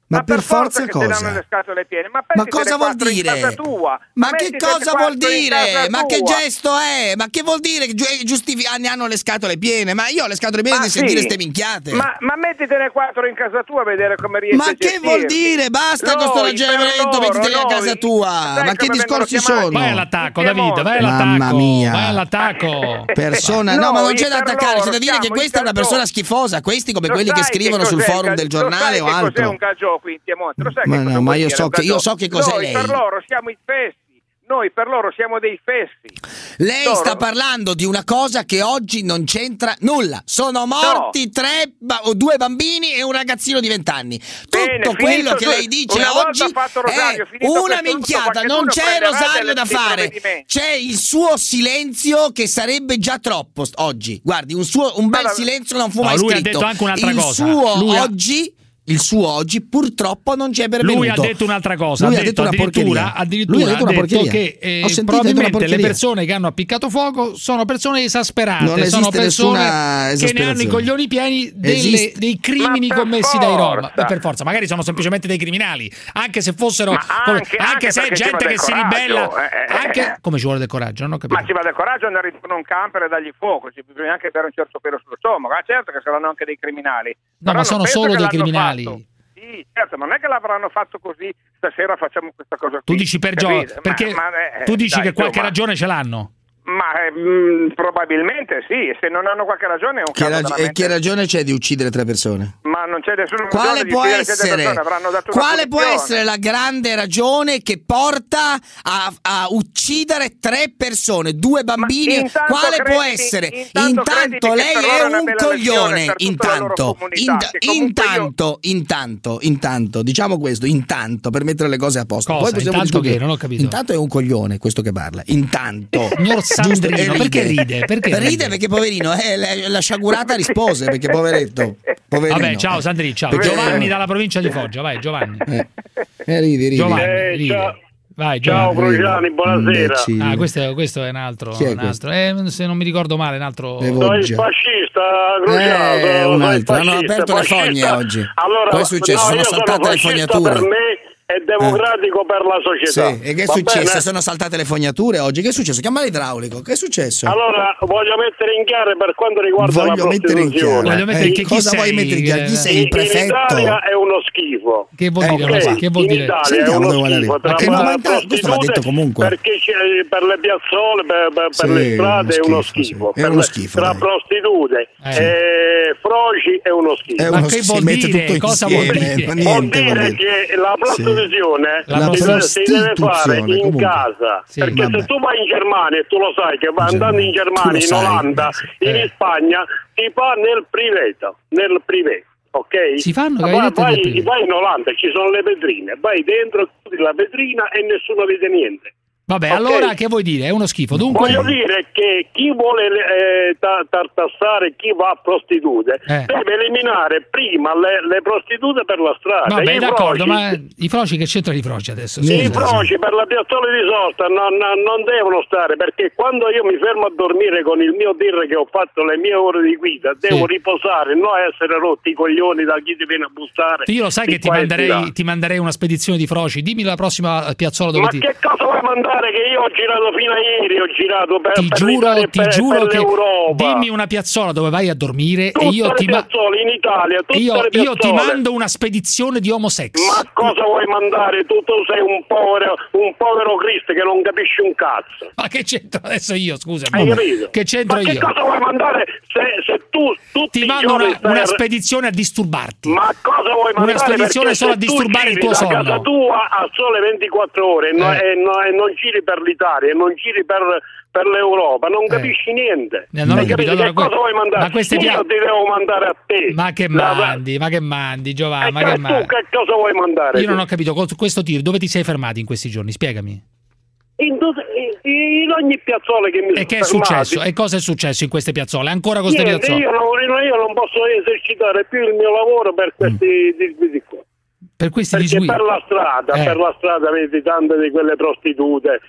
Ma, ma per, per forza, forza cosa? Che ti danno le scatole piene. Ma, ma cosa vuol dire? Tua. Ma, ma che cosa vuol dire? Ma che gesto è? Ma che vuol dire che giustificano hanno le scatole piene? Ma io ho le scatole piene ma di sì. sentire ste minchiate. Ma, ma mettitene quattro in casa tua a vedere come riesci ma a che vuol dire? Basta con questo ragionamento, mettiteli a casa tua. Ma che discorsi sono? Vai all'attacco, Davide, vai all'attacco. Mamma mia. Vai all'attacco. Persona, no, ma non c'è da attaccare, c'è da dire che questa è una persona schifosa, questi come quelli che scrivono sul forum del giornale o altro. Cos'è un calcio qui in Piemonte? Lo sai ma che no, ma io so che io so che cos'è noi lei. Per loro siamo i fessi. Noi per loro siamo dei fessi. Lei loro... sta parlando di una cosa che oggi non c'entra nulla. Sono morti no. tre ba- o due bambini e un ragazzino di vent'anni. Tutto Bene, quello che lei dice oggi Rosario, è una minchiata. Non c'è Rosario da fare. C'è il suo silenzio che sarebbe già troppo oggi. Guardi, un, suo, un bel allora, silenzio non fu no, mai lui scritto. Ha detto anche un'altra il cosa. suo lui oggi... Ha... Il suo oggi purtroppo non ci è pervenuto. Lui ha detto un'altra cosa. Lui ha, ha detto, detto una addirittura, addirittura Lui ha detto, una ha detto che eh, probabilmente le persone che hanno appiccato fuoco sono persone esasperate. Non sono persone che ne hanno i coglioni pieni delle, dei crimini commessi forza. dai Rom. Ma per forza, magari sono semplicemente dei criminali. Anche se fossero. Anche, anche, anche se è gente che si ribella. Eh, anche, eh, come ci vuole del coraggio? Non ho capito. Ma ci va del coraggio andare in un camper e dargli fuoco. Ci bisogna anche avere un certo pelo sullo stomaco. Ma certo che saranno anche dei criminali. No, però ma sono solo dei criminali. Fatto. Sì, certo, ma non è che l'avranno fatto così, stasera facciamo questa cosa qui. Tu dici per gioco, perché ma, ma, eh, tu dici dai, che qualche insomma, ragione ce l'hanno? Ma mh, probabilmente sì, se non hanno qualche ragione è un che caso rag- E che ragione c'è di uccidere tre persone? Ma non c'è nessuna quale può di essere dato quale può essere la grande ragione che porta a, a uccidere tre persone, due bambini? Quale crediti, può essere? Intanto, Intanto lei è un coglione. Intanto, comunità, in, intanto, io... intanto, intanto, diciamo questo, intanto per mettere le cose a posto. Cosa? Poi possiamo intanto discutere. Che? Non ho capito. Intanto è un coglione questo che parla. Intanto. Signor Sandrino, perché ride? Perché ride? ride? Perché poverino, eh, la, la sciagurata rispose, perché poveretto. Poverino. Vabbè, ciao Sandrino, ciao. Eh. Giovanni dalla provincia di Foggia, vai Giovanni. Eh, eh ridi, ridi. Giovanni, eh, ridi. Ciao. Vai, ciao Cruciani, buonasera. Ah, questo è, questo è un altro, Chi è un altro. Eh, se non mi ricordo male, un altro. Sei fascista, Cruciani. Eh, un altro. Hanno aperto fascista. le fogne oggi. Allora, cosa è successo? no, sono saltate sono le fognature. Per me è democratico eh. per la società. Sì. E che è Va successo? bene? Sono saltate le fognature oggi? Che è successo? Chiama l'idraulico. Che è successo? Allora, voglio mettere in chiaro per quanto riguarda voglio la prostituzione. Voglio mettere eh, che cosa chi vuoi sei? mettere in chiaro? Chi sei? Il prefetto? In Italia è uno schifo. Che vuol dire? Okay. Che vuol dire? In Italia Sentiamo è uno schifo. Tra che questo va detto comunque. Perché c'è, per le piazzole, per, per, sì, per le strade è uno schifo. schifo. Sì. È uno schifo. Tra dai. prostitute eh. e froci è uno schifo. È uno Ma che schifo. vuol Mette dire? tutto Cosa insieme. vuol dire? Niente, vuol dire che la prostituzione sì. la si deve fare in comunque. casa. Sì, perché vabbè. se tu vai in Germania e tu lo sai che vai andando in Germania, in sai, Olanda, eh. in Spagna, si fa nel privato, nel privé. Ok? Si fanno vai, vai, nel vai in Olanda, ci sono le vetrine, vai dentro la vetrina e nessuno vede niente. Vabbè, Okay. allora che vuoi dire? È uno schifo. Dunque Voglio dire che chi vuole eh, tartassare chi va a prostitute eh. deve eliminare prima le, le prostitute per la strada. Vabbè, I d'accordo, froci, ma i froci che c'entrano i froci adesso? I froci per la piazzola di sorta non, non devono stare, perché quando io mi fermo a dormire con il mio tir che ho fatto le mie ore di guida devo sì. riposare, non essere rotti i coglioni da chi ti viene a bussare. Io lo sai che ti manderei, ti manderei una spedizione di froci. Dimmi la prossima piazzola dove ma ti... che cosa vuoi mandare? Che io ho girato fino a ieri, ho girato per, ti per giuro, ti per, giuro per che l'Europa. dimmi una piazzola dove vai a dormire tutte e io le ti ma... piazzole in Italia, tutte io, le io ti piazzole. mando una spedizione di homosex. Ma cosa vuoi mandare? Tu, tu sei un povero un povero Cristo che non capisci un cazzo. Ma che c'entro adesso io, scusami? Hai capito? Che c'entro ma che io? cosa vuoi mandare se, se tu tutti ti i mando una, stai... una spedizione a disturbarti. Ma cosa vuoi mandare? Una spedizione solo a disturbare il tuo sonno. Da casa tua a sole ventiquattro ore eh. no, e, no, e non giri per l'Italia e non giri per per l'Europa, non capisci eh. niente. Eh, non ho capito. Allora, che cosa vuoi mandare? Ma queste io pia... ti devo mandare a te. Ma che la... mandi, ma che mandi, Giovanni? E ma che tu mandi? che cosa vuoi mandare? Io tu? non ho capito, con questo tir, dove ti sei fermato in questi giorni? Spiegami. In, tutte, in, in ogni piazzola che mi E che è fermati. successo? E cosa è successo in queste piazzole? Ancora con queste Niente, piazzole? Io non, io non posso esercitare più il mio lavoro per questi mm. disguidi qua. Per questi Perché disguidi? per la strada, eh. per la strada vedi tante di quelle prostitute.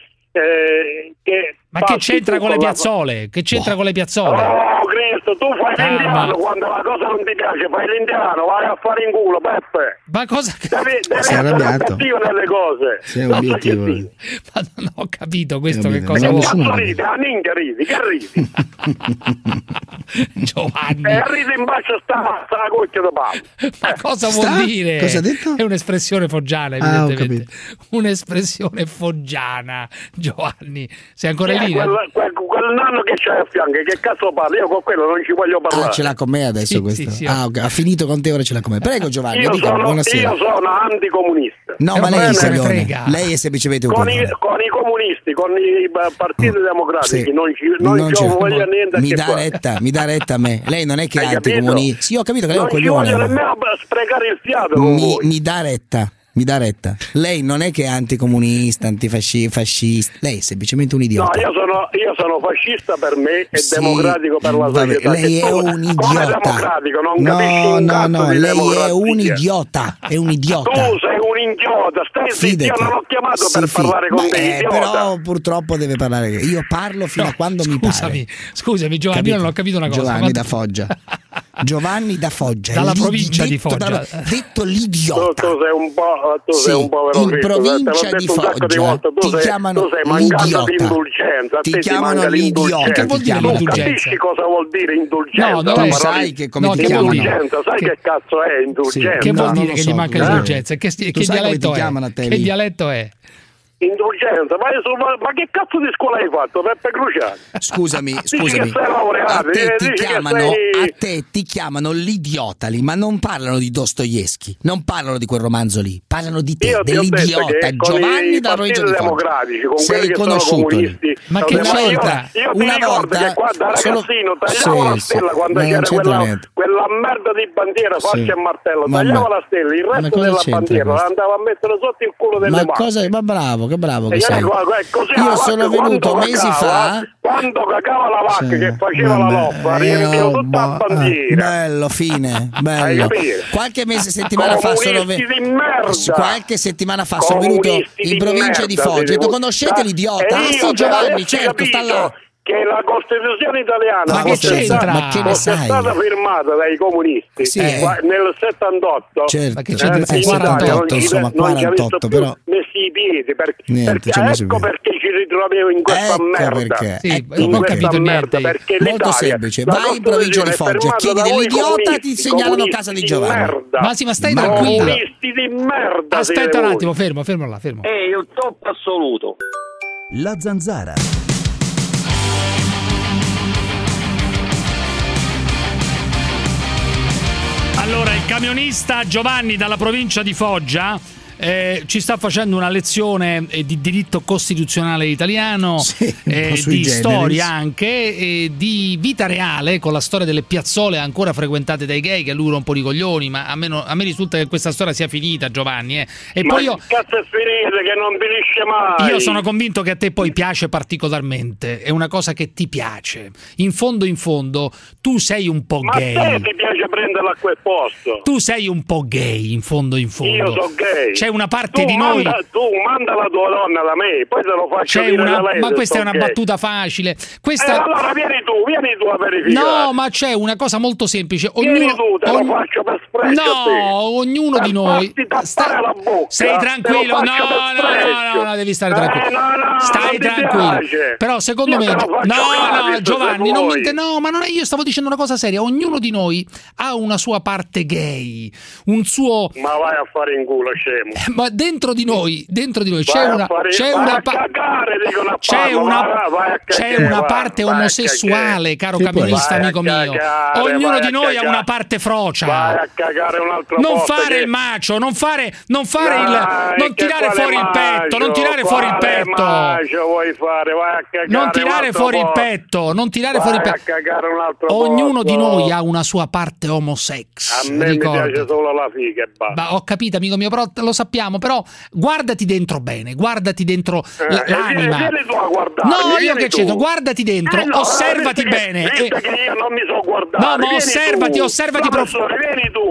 Eh, che ma che c'entra con le piazzole? La... Che c'entra oh. con le piazzole? Oh Cristo, tu fai ah, l'indiano ma... quando la cosa non ti piace, fai l'indiano, vai a fare in culo, Peppe. Ma cosa devi, devi sei arrabbiato? nelle cose. Sei obiettivo. Ma non ho capito questo che È cosa obiettivo. vuole. Cazzo ridi, a minchia ridi, che ridi? Giovanni. E ridi in bacio sta sta goccia di palo. Ma cosa Sta? vuol dire? Cosa ha detto? È un'espressione foggiana, Ah, ho evidentemente. Un'espressione foggiana, Giovanni. Sei ancora Eh, lì? quel, quel, quel nano che c'è a fianco, che cazzo parla? Io con quello non ci voglio parlare. Ah, ce l'ha con me adesso Sì, questo. sì, sì. Ah, ok, ha finito con te, ora ce l'ha con me. Prego Giovanni, Io dica, sono, buonasera. io sono anticomunista. No, Eh, ma ma lei è me ne coglione. frega. Lei è semplicemente un Con i, coglione. con i comunisti, con i ba- partiti democratici, Sì. non ci non Non ci c'è- voglio niente a mi che dà fare. retta, mi dà retta a me. Lei non è che è Hai anticomunista. capito? Sì, ho capito che lei è un Non ci voglio coglione. nemmeno sprecare il fiato con Mi, voi. mi dà retta. Mi dà retta. Lei non è che è anticomunista, antifascista, fascista. Lei è semplicemente un No, idiota. io sono, io sono fascista per me e Sì, democratico per la vabbè, società. lei Che è tu, un come idiota. democratico, non capisci No, un no, cazzo no, di lei è democrazia. un idiota. È un idiota. Tu sei un idiota, stai zitto, io Fidati. non ho chiamato Sì, per fi- parlare con ma, te, eh, idiota. però purtroppo deve parlare. Io parlo fino No, a quando mi pare. scusami, scusami Giovanni, Capito? io non ho capito una cosa. Giovanni ma- da Foggia. Giovanni da Foggia. Dalla Lì- provincia di detto Foggia. dalla- detto Tu, l'idiota. tu sei un po', tu Sì, sei un povero in Cristo, provincia te l'ho di detto un sacco di Foggia volte, tu ti sei, chiamano tu sei mancato di l'idiota. indulgenza, a Ti te ti chiamano manca l'idiota, l'indulgenza. Che vuol dire Tu l'indulgenza? capisci cosa vuol dire indulgenza? No, la no, Tu lei parola sai che come no, ti che chiamano? vuol dire? indulgenza, sai Che- che cazzo è indulgenza? Che No, vuol non dire lo che so, gli manca cosa- l'indulgenza? Che, sti- Tu che sai come dialetto ti è? chiamano a te Che lì? dialetto è? Indulgenza, ma, io sono- ma che cazzo di scuola hai fatto, Peppe Cruciani? Scusami, Dici scusami. che sei laureato, A te ti dici che chiamano, sei- a te ti chiamano l'idiota lì, ma non parlano di Dostoevsky, non parlano di quel romanzo lì, parlano di te, Io ti ho detto dell'idiota che con Giovanni i dalla provincia di partiti Foggia. democratici, con Sei quelli che sono conosciuto lì. comunisti, Ma che io- c'entra? Io, io Una ti ricordo volta che qua da solo- ragazzino tagliavo Sì, la stella sì, quando ma non c'era c'entra quella, niente. quella merda di bandiera, faccia Sì. e martello, Vabbè. tagliavo la stella, il Ma resto cosa della c'entra bandiera la questo? andavo a mettere sotto il culo delle Ma mani. cosa, ma bravo, che bravo E che sei. io, guarda, così la Io vacca, sono quando venuto mesi cagava, fa. quando cagava la vacca Sì, che faceva vabbè, la loppa, io- riempivo tutta la boh, bandiera. eh, bello, fine, Hai bello. capito? Qualche mese, settimana fa sono Comunisti ve- di merda. Qualche settimana fa sono venuto Comunisti in di provincia di merda, Foggia. Ho detto, siete- conoscete da- l'idiota? e Ah io sì, te Giovanni, avessi certo, sta capito là. che la Costituzione italiana Ma che fosse c'entra? stata- Ma che ne fosse sai? stata firmata dai comunisti Sì. qua- nel settantotto. Certo, Ma che eh, c'entra? in Italia quarantotto, non ci- insomma, non ci ha visto quarantotto, più però. messi i piedi perché, Niente, perché- ci ha messo i ecco piedi. perché ci ritroviamo in questa Ecco merda. perché. Sì, ecco non ho perché. capito niente io. perché Molto l'Italia, semplice, la vai in provincia di Costituzione è Foggia, fermata chiedi da voi dell'idiota, comunisti, ti segnalano casa di comunisti Giovanni. merda. Ma sì, ma stai Ma- tranquillo. Comunisti di merda. Aspetta siete un voi. attimo, fermo, fermo là, fermo. Ehi, un top assoluto. La zanzara. Allora, il camionista Giovanni dalla provincia di Foggia eh, ci sta facendo una lezione eh, di diritto costituzionale italiano, Sì, un po' eh, sui di generis. storia anche, eh, di vita reale, con la storia delle piazzole ancora frequentate dai gay, che a lui rompo i coglioni, ma a me, no- a me risulta che questa storia sia finita, Giovanni. Eh. E Ma poi io, che cazzo è finita che non finisce mai? io sono convinto che a te poi piace particolarmente, è una cosa che ti piace. In fondo, in fondo, tu sei un po' Ma a te gay. ti piace prenderla a quel posto? Tu sei un po' gay, in fondo, in fondo. Io so gay. C'è una parte tu di manda, noi. Tu manda la tua donna da me, poi te lo faccio C'è dire una, da lei. ma se questa è sto una gay. battuta facile. Eh, Questa allora vieni tu, vieni tu a verificare. No, ma c'è una cosa molto semplice. Vieni Ognuno, tu, te lo ogn- faccio per spregio a te. No, ognuno Per di noi. farti tappare la bocca. Stai Te lo tranquillo. No, faccio per no, no, spregio. no, no, devi stare Eh, tranquillo. no, no, Stai non ti tranquillo. piace. Però secondo Io me te lo faccio No, no, gratis, Giovanni, se non vuoi. mi no, ma non è, io stavo dicendo una cosa seria. Ognuno di noi ha una sua parte gay, un suo Ma vai a fare in culo, scemo. ma dentro di noi, dentro di noi c'è Vai a una fare- c'è vai una a cagare, dicono a c'è Parma, una vai, vai a c'è cagare, una vai, parte vai a omosessuale, caro Sì, poi. camionista Vai a amico mio. cagare, Ognuno vai di a noi ha cagare. una parte frocia. Vai a cagare un altro Non posto fare che- il macio, non fare non fare Dai, il non che tirare quale fuori il petto, non macio? tirare fuori il Quale petto. macio vuoi fare? Vai a cagare Non un tirare altro fuori il posto. petto, non tirare Vai fuori il a petto. cagare un altro Ognuno posto. di noi ha una sua parte homosex. A me Ricordati. mi piace solo la figa e basta. Ma ho capito, amico mio, però lo sappiamo, però guardati dentro bene, guardati dentro Eh, la- e l'anima. Vieni, vieni tu a guardarmi, No, io vieni che tu. c'entro, guardati dentro, Eh no, osservati visto che- bene. visto e- che io non mi so guardare. No, ma vieni osservati, tu. osservati prof- Professore, vieni tu,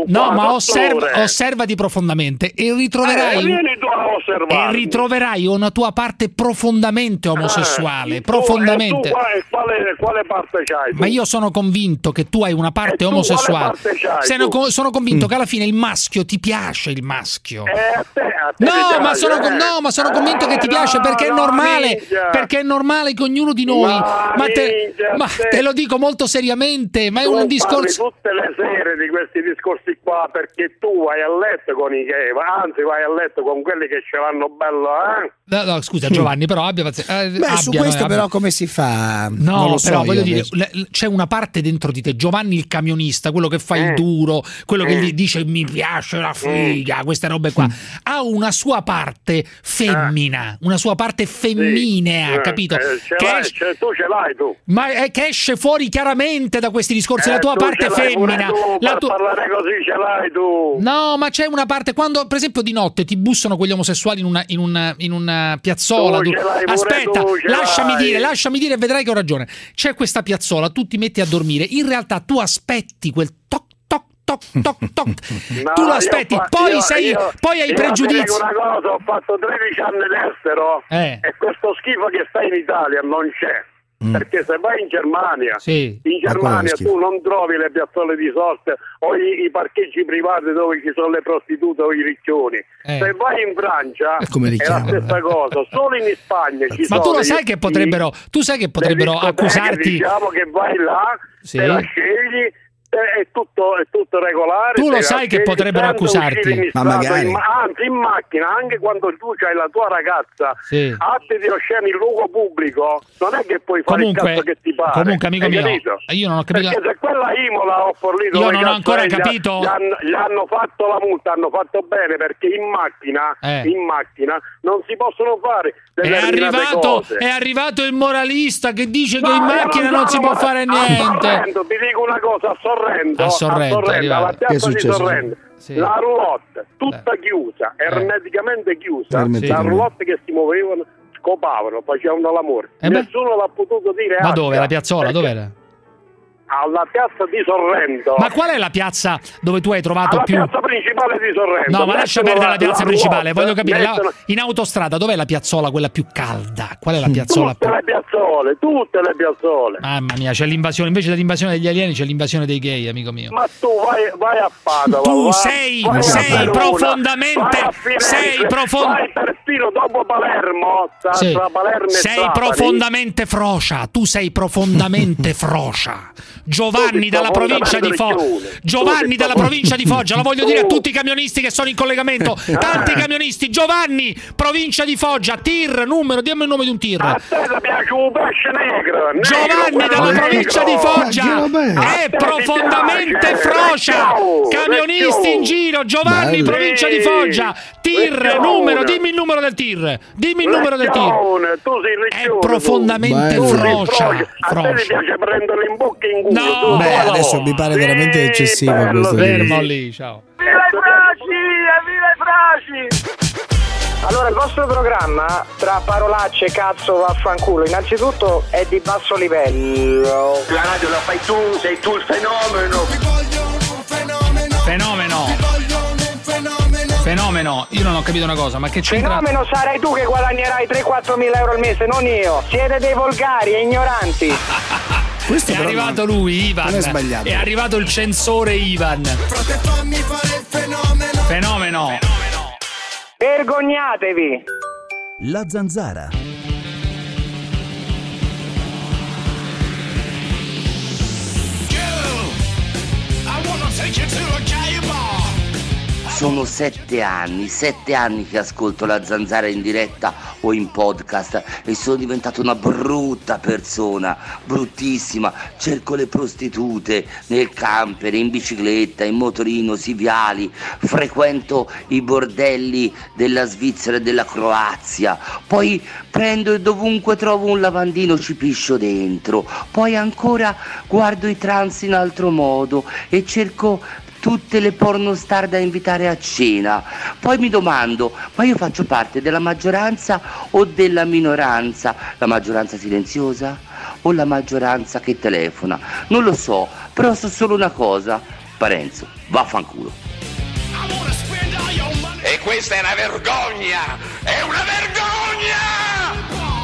No, qua, ma osserva, dottore. osservati profondamente e ritroverai Eh, vieni tu a osservarmi. e ritroverai una tua parte profondamente omosessuale, Eh, profondamente. Tu, e tu quale, quale parte c'hai tu? Ma io sono convinto che tu hai una parte E tu omosessuale. quale parte c'hai Sono, tu? sono convinto che alla fine il maschio ti piace il maschio. Eh, a te, a te No, ti ma piace, sono, eh? no, ma sono convinto Eh, che ti piace no, perché è no, normale, minchia. perché è normale che ognuno di noi, Ma ma, te, minchia, ma te- te lo dico molto seriamente, ma è Tu un parli discorso. tutte le sere di questi discorsi qua perché tu vai a letto con i gay, anzi vai a letto con quelli che ce l'hanno bello, eh? No, no, scusa Giovanni, però abbia pazienza. eh, Beh, su abbia, questo abbia- però come si fa? No, non lo so però io voglio dire, adesso. le- le- c'è una parte dentro di te, Giovanni il camionista, quello che fa il Mm. duro, quello che Mm. gli dice mi piace la figa, queste robe qua, ha una sua parte femmina, una sua parte femminea, Eh, capito? eh, ce Che l'hai, es- ce- tu ce l'hai tu. ma è che esce fuori chiaramente da questi discorsi, Eh, la tua tu parte ce l'hai pure femmina. tu, La per tua- parlare così ce l'hai tu. No, ma c'è una parte quando, per esempio, di notte ti bussano quegli omosessuali in una, in una, in una piazzola. Tu ce l'hai pure Aspetta, tu, ce lasciami l'hai. dire, lasciami dire e vedrai che ho ragione. C'è questa piazzola, tu ti metti a dormire. In realtà tu aspetti quel toc toc toc toc toc. No, tu lo io aspetti, ho fa- poi io- sei, io- poi hai io pregiudizi. ti dico una cosa, ho fatto tredici anni all'estero Eh. e questo schifo che sta in Italia non c'è. Mm. Perché se vai in Germania, Sì. in Ma Germania quale schifo? tu non trovi le piazzole di sosta o i, i parcheggi privati dove ci sono le prostitute o i ricchioni. Eh. Se vai in Francia E come li è la chiamano? stessa cosa. Solo in Spagna ci Ma sono tu lo i- sai che potrebbero, tu sai che le potrebbero discoteche, accusarti. Diciamo che vai là, Sì. te la scegli. eh, È tutto, è tutto regolare. Tu lo te la sai che scegli potrebbero senza accusarti. uscire in Ma strada, magari. in ma- anzi in macchina, anche quando tu hai la tua ragazza, Sì. atti di osceni in luogo pubblico, non è che puoi fare Comunque- il cazzo che ti pare. comunque, amico hai mio, capito? io non ho capito- Perché se quella Imola o Forlito Io o non ho Cazzo ancora è, gli ha- capito. Gli hanno, gli hanno fatto la multa, hanno fatto bene perché in macchina, Eh. in macchina non si possono fare È determinate arrivato, cose. è arrivato il moralista che dice che No, in io macchina non non si sono- può fare a niente. Sorrento, ti dico una cosa, a Sorrento, A Sorrento, è arrivato. alla Che è piazza di successo? Sorrento, Sì. la roulotte tutta chiusa, ermeticamente chiusa, Ermeticamente. la roulotte che si muovevano, scopavano, facevano l'amore. Eh beh. Nessuno l'ha potuto dire. Ma acqua, dove? La piazzola? perché Dov'era? Alla piazza di Sorrento. Ma qual è la piazza dove tu hai trovato alla più... piazza principale di Sorrento. No, ma lascia Mettono perdere la piazza principale, roulotte, voglio capire, la- mettono- in autostrada dov'è la piazzola quella più calda? Qual è la piazzola Tutte più... le piazzole, tutte le piazzole. Mamma mia, c'è l'invasione, invece dell'invasione degli alieni c'è l'invasione dei gay, amico mio. Ma tu vai, vai a Padova. Tu vai- sei- vai a sei Verona, profondamente- vai a Firenze, sei profond- vai perfino dopo Palermo, tra, Sì. tra Palermo e Sei Trapani. profondamente frocia, tu sei profondamente frocia. Giovanni dalla provincia di Foggia. Giovanni dalla provincia di Foggia, lo voglio dire a tutti i camionisti che sono in collegamento. Tanti camionisti. Giovanni, provincia di Foggia, tir, numero, dimmi il nome di un tir. A te ti piace un pesce negro, negro, Giovanni quello dalla negro. provincia di Foggia A è te ti profondamente piace, frocia. vecchio, Camionisti vecchio. in giro. Giovanni, Bello. provincia di Foggia, tir, Vecchione. numero, dimmi il numero del tir. Dimmi il numero del tir. Lecchione, tu sei È lecchione, tu. profondamente Bello. Tu sei frocia. A te ti frocia. piace prenderlo in bocca e in culo. No. tu, Beh, no. adesso mi pare Sì, veramente eccessivo bello, questo. sì. Fermo lì, ciao. Viva i fraci! Viva i fraci! Allora, il vostro programma, tra parolacce e cazzo vaffanculo, innanzitutto è di basso livello. La radio la fai tu, sei tu il fenomeno. Fenomeno. Fenomeno. Io non ho capito una cosa, ma che c'entra? Fenomeno sarai tu che guadagnerai tre quattro mila euro al mese, non io. Siete dei volgari e ignoranti. Questo È però arrivato non- lui, Ivan. non è sbagliato. È arrivato il censore Ivan. Fenomeno. Vergognatevi. La zanzara. Sono sette anni, sette anni che ascolto la zanzara in diretta o in podcast e sono diventato una brutta persona, bruttissima. Cerco le prostitute nel camper, in bicicletta, in motorino, sui viali, frequento i bordelli della Svizzera e della Croazia, poi prendo e dovunque trovo un lavandino ci piscio dentro, poi ancora guardo i trans in altro modo e cerco tutte le pornostar da invitare a cena. Poi mi domando, ma io faccio parte della maggioranza o della minoranza? La maggioranza silenziosa o la maggioranza che telefona? Non lo so, però so solo una cosa: Parenzo, vaffanculo. E questa è una vergogna! È una vergogna!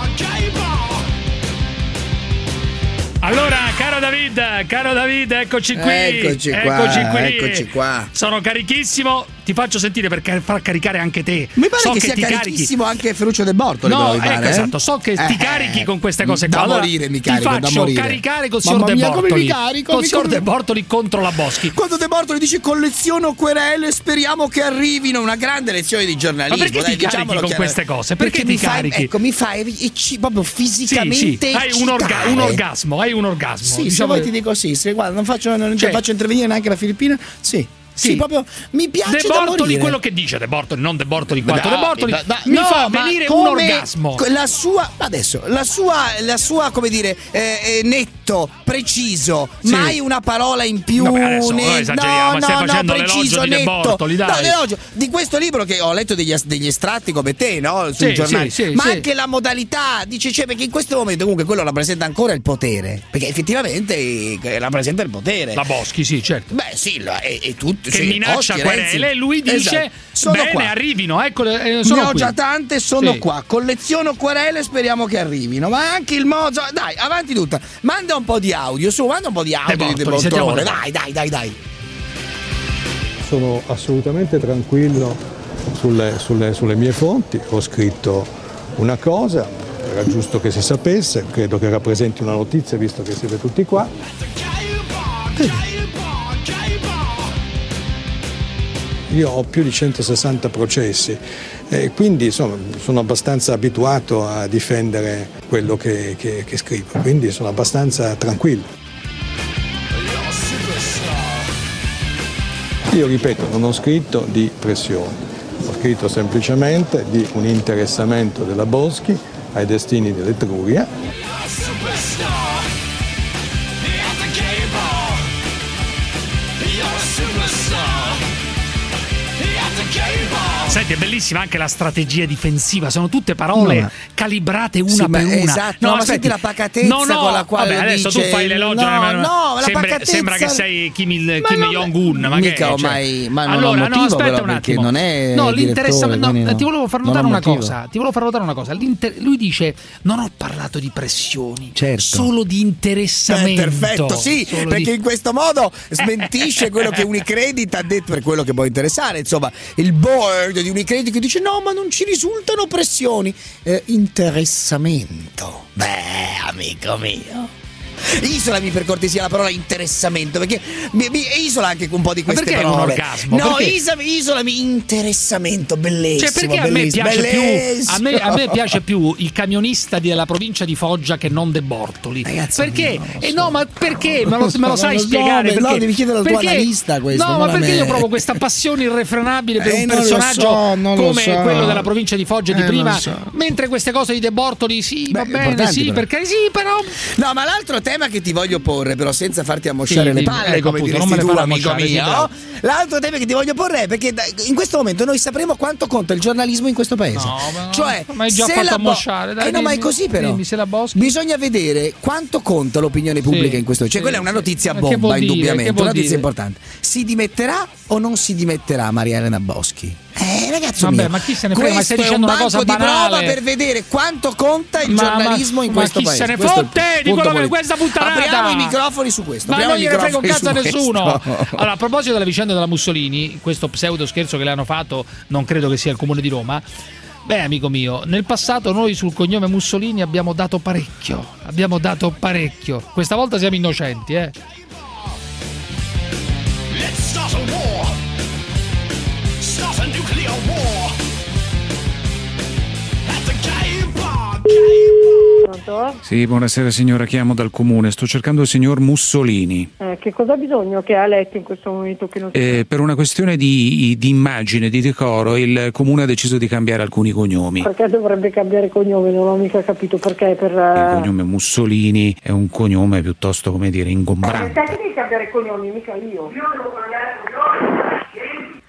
Allora, caro David, caro David, eccoci qui. Eccoci qua, eccoci qui. eccoci qua. Sono carichissimo. Ti faccio sentire per car- far caricare anche te. Mi pare so che, che sia ti carichissimo carichi. anche Ferruccio De Bortoli. No, mi pare, ecco, eh? esatto. So che ti Eh, carichi con queste cose qua. Da Allora, morire mi ti carico, da faccio morire. caricare col Mamma signor De mia, come Bortoli. mi carico, Col mi signor come- De Bortoli contro la Boschi. Quando De Bortoli dice colleziono querele, speriamo che arrivino, una grande lezione di giornalismo. Ma perché dai, ti carichi diciamolo con chiaro. queste cose? Perché, mi ti fai, carichi? ecco, mi fai e ci- proprio fisicamente Sì, sì. Hai un, orga- eccitare. un orgasmo, hai un orgasmo. Sì, se Diciamo vuoi che- ti dico sì, se guarda, non faccio, non Cioè- ti faccio intervenire neanche la Filippina. Sì. Sì, Sì. proprio mi piace De da Bortoli, morire. quello che dice De Bortoli, non De Bortoli quanto No, De Bortoli, da- da- mi no, fa ma venire un come orgasmo. La sua, adesso, la sua, la sua, come dire, eh, eh, netto, preciso, Sì. mai una parola in più. Vabbè, adesso non né- esageriamo, no, stai no, facendo no, l'elogio preciso, di De netto. Bortoli, dai. No, l'elogio di questo libro che ho letto degli, degli estratti come te, no? Sui Sì, giornali. sì, sì, ma sì. anche la modalità, dice, cioè, perché in questo momento comunque quello rappresenta ancora il potere. Perché effettivamente eh, rappresenta il potere. La Boschi, sì, certo. Beh, sì, lo- e, e tutto. Che sì, minaccia Oschi, querele Renzi. e lui dice Esatto. Sono bene, qua. arrivino, ecco, eh, Ne sono ho qui. già tante, sono Sì. qua. Colleziono querele, speriamo che arrivino. Ma anche il Moza. Dai, avanti tutta. Manda un po' di audio, su, manda un po' di audio di De Bortoli, sentiamo Bortolone. De Dai, dai, dai, dai. Sono assolutamente tranquillo sulle, sulle- sulle mie fonti, ho scritto una cosa, era giusto che si sapesse, credo che rappresenti una notizia visto che siete tutti qua. Io ho più di centosessanta processi e quindi insomma, sono abbastanza abituato a difendere quello che, che- che scrivo, quindi sono abbastanza tranquillo. Io ripeto, non ho scritto di pressioni, ho scritto semplicemente di un interessamento della Boschi ai destini dell'Etruria. Senti, è bellissima anche la strategia difensiva, sono tutte parole No. calibrate una Sì, ma per una. esatto. No, ma aspetti. senti la pacatezza no, no, con la quale vabbè, lo adesso dice. tu fai l'elogio, No, ma- no, la sembra, pacatezza- sembra che sei Kim, il, Ma Kim non- Jong-un, ma mica che, ho cioè- mai- ma non ho allora, motivo, no, aspetta però, un perché attimo. non è no, direttore, l'interessamento, quindi no, no. ti volevo far Non notare ho una motivo. cosa, ti volevo far notare una cosa. L'inter- lui dice "Non ho parlato di pressioni, Certo. solo di interessamento". Eh, perfetto, sì, Solo perché di- in questo modo smentisce quello che Unicredit ha detto, per quello che può interessare. Insomma, il board di Unicredit che dice no, ma non ci risultano pressioni. Eh, interessamento. Beh, amico mio. Isolami per cortesia la parola interessamento, perché mi, mi isola anche un po' di Ma queste perché è un parole. orgasmo? No, Perché? isolami, isolami interessamento, bellissimo. Cioè, perché a me, bellissimo, piace più, bellissimo. a, me, a me piace più il camionista della provincia di Foggia che non De Bortoli. Ragazzi, perché? non lo Eh so. no, ma perché? Me lo, me lo sai Non lo so, spiegare? no, Perché? devi chiedere al tuo Perché- analista questo, No, non ma a perché me. io provo questa passione irrefrenabile per Eh, un non lo personaggio so, non lo come so. quello della provincia di Foggia di Eh, prima, non so. mentre queste cose di De Bortoli, sì, va Beh, bene, importanti, sì, però. perché sì, però. No, ma l'altro tema che ti voglio porre, però senza farti ammosciare Sì, le dimmi, palle, ecco, come appunto, diresti non me le tu, fare amico ammosciare, sì, mio. bravo. L'altro tema che ti voglio porre è perché da- in questo momento noi sapremo quanto conta il giornalismo in questo paese. No, ma- cioè, ma hai già se fatto la Bo- ammosciare, dai, eh no, ma è dimmi, così però. dimmi, se la Boschi- Bisogna vedere quanto conta l'opinione pubblica Sì, in questo. Cioè, sì, quella è una sì. notizia Ma che bomba, vuol dire? indubbiamente. Che vuol Una notizia dire? importante. Si dimetterà o non si dimetterà Maria Elena Boschi? Eh, ragazzo Vabbè, mio, ma chi se ne frega, ma questo stai è dicendo un una cosa banco di banale. prova per vedere quanto conta il Ma- giornalismo ma- in ma questo chi paese. se ne Questo è il fotte di punto quello che- politico. questa puttanata? Apriamo i microfoni su questo. Ma apriamo non i gliene frega un microfoni cazzo a su nessuno. questo. Allora, a proposito della vicenda della Mussolini, questo pseudo scherzo che le hanno fatto, non credo che sia il comune di Roma. Beh, amico mio, nel passato noi sul cognome Mussolini abbiamo dato parecchio. Abbiamo dato parecchio. Questa volta siamo innocenti, eh. Let's start a war. Start a nuclear war. At the gay bar. Pronto? Sì, buonasera signora, chiamo dal comune, sto cercando il signor Mussolini. Eh, che cosa ha bisogno che ha letto in questo momento che non si... Eh, per una questione di, di immagine, di decoro, il comune ha deciso di cambiare alcuni cognomi. Perché dovrebbe cambiare cognome? Non ho mica capito perché. Per, Il uh... cognome Mussolini è un cognome piuttosto, come dire, ingombrante. Perché devi cambiare cognomi? Mica io. Io devo cambiare cognome. E vieni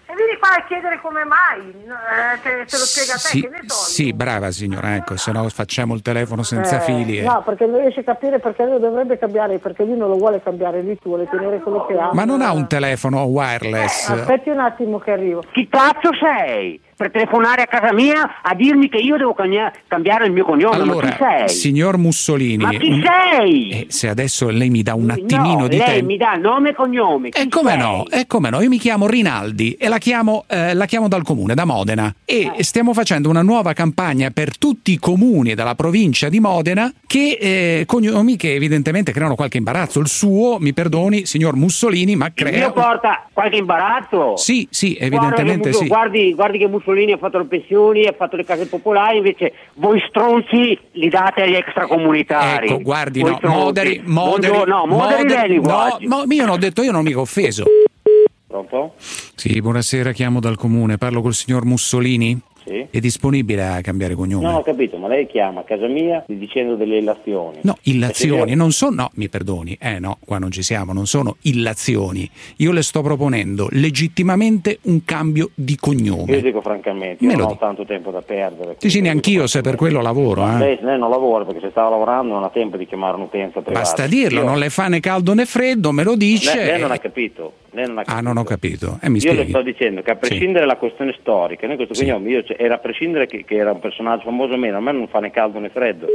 fai a chiedere come mai, eh, te, te lo spiega a te, Sì, che ne so. sì, brava signora, ecco, se no facciamo il telefono senza Eh, fili. eh. No, perché non riesce a capire perché lo dovrebbe cambiare, perché lui non lo vuole cambiare, lui tu vuole tenere quello che ha. Ma non ha un telefono wireless? Aspetti un attimo che arrivo. Chi cazzo sei? Per telefonare a casa mia a dirmi che io devo cagna- cambiare il mio cognome? Allora, ma chi sei? signor Mussolini, Ma chi un- sei? eh, se adesso lei mi dà un attimino no, di lei tempo. mi dà nome e cognome. Chi E come sei? no, e come no, io mi chiamo Rinaldi e la chiamo, eh, la chiamo dal comune, da Modena, e stiamo facendo una nuova campagna per tutti i comuni della provincia di Modena che eh, cognomi che evidentemente creano qualche imbarazzo. Il suo, mi perdoni, signor Mussolini, ma Il crea... mio porta qualche imbarazzo? Sì, sì, Guarda evidentemente che, sì. Guardi, guardi che Mussolini ha fatto le pensioni, ha fatto le case popolari, invece voi stronzi li date agli extracomunitari. Ecco, guardi, Voi no, stronzi. moderi, moderi, Buongiorno, no, moderi moderi- lei i linguaggi. no, no, io non ho detto, io non mica offeso. Pronto? Sì, buonasera, chiamo dal comune, parlo col signor Mussolini? Sì. È disponibile a cambiare cognome? No, ho capito, ma lei chiama a casa mia dicendo delle illazioni. No, illazioni, Perché- non sono, no, mi perdoni, eh no, qua non ci siamo, non sono illazioni. Io le sto proponendo legittimamente un cambio di cognome. Io dico francamente, Me io lo non ho dico. tanto tempo da perdere. Sì, sì, neanch'io, se per quello lavoro, eh. Lei, lei non lavora perché se stava lavorando non ha tempo di chiamare un'utenza privata. Basta dirlo, Io- non le fa né caldo né freddo, me lo dice. Lei, lei non ha capito. Lei non ha capito. Ah, non ho capito. Eh, mi Io le spieghi. sto dicendo che a prescindere dalla questione storica, noi questo cognome, io, cioè, era a prescindere che, che era un personaggio famoso o meno, a me non fa né caldo né freddo.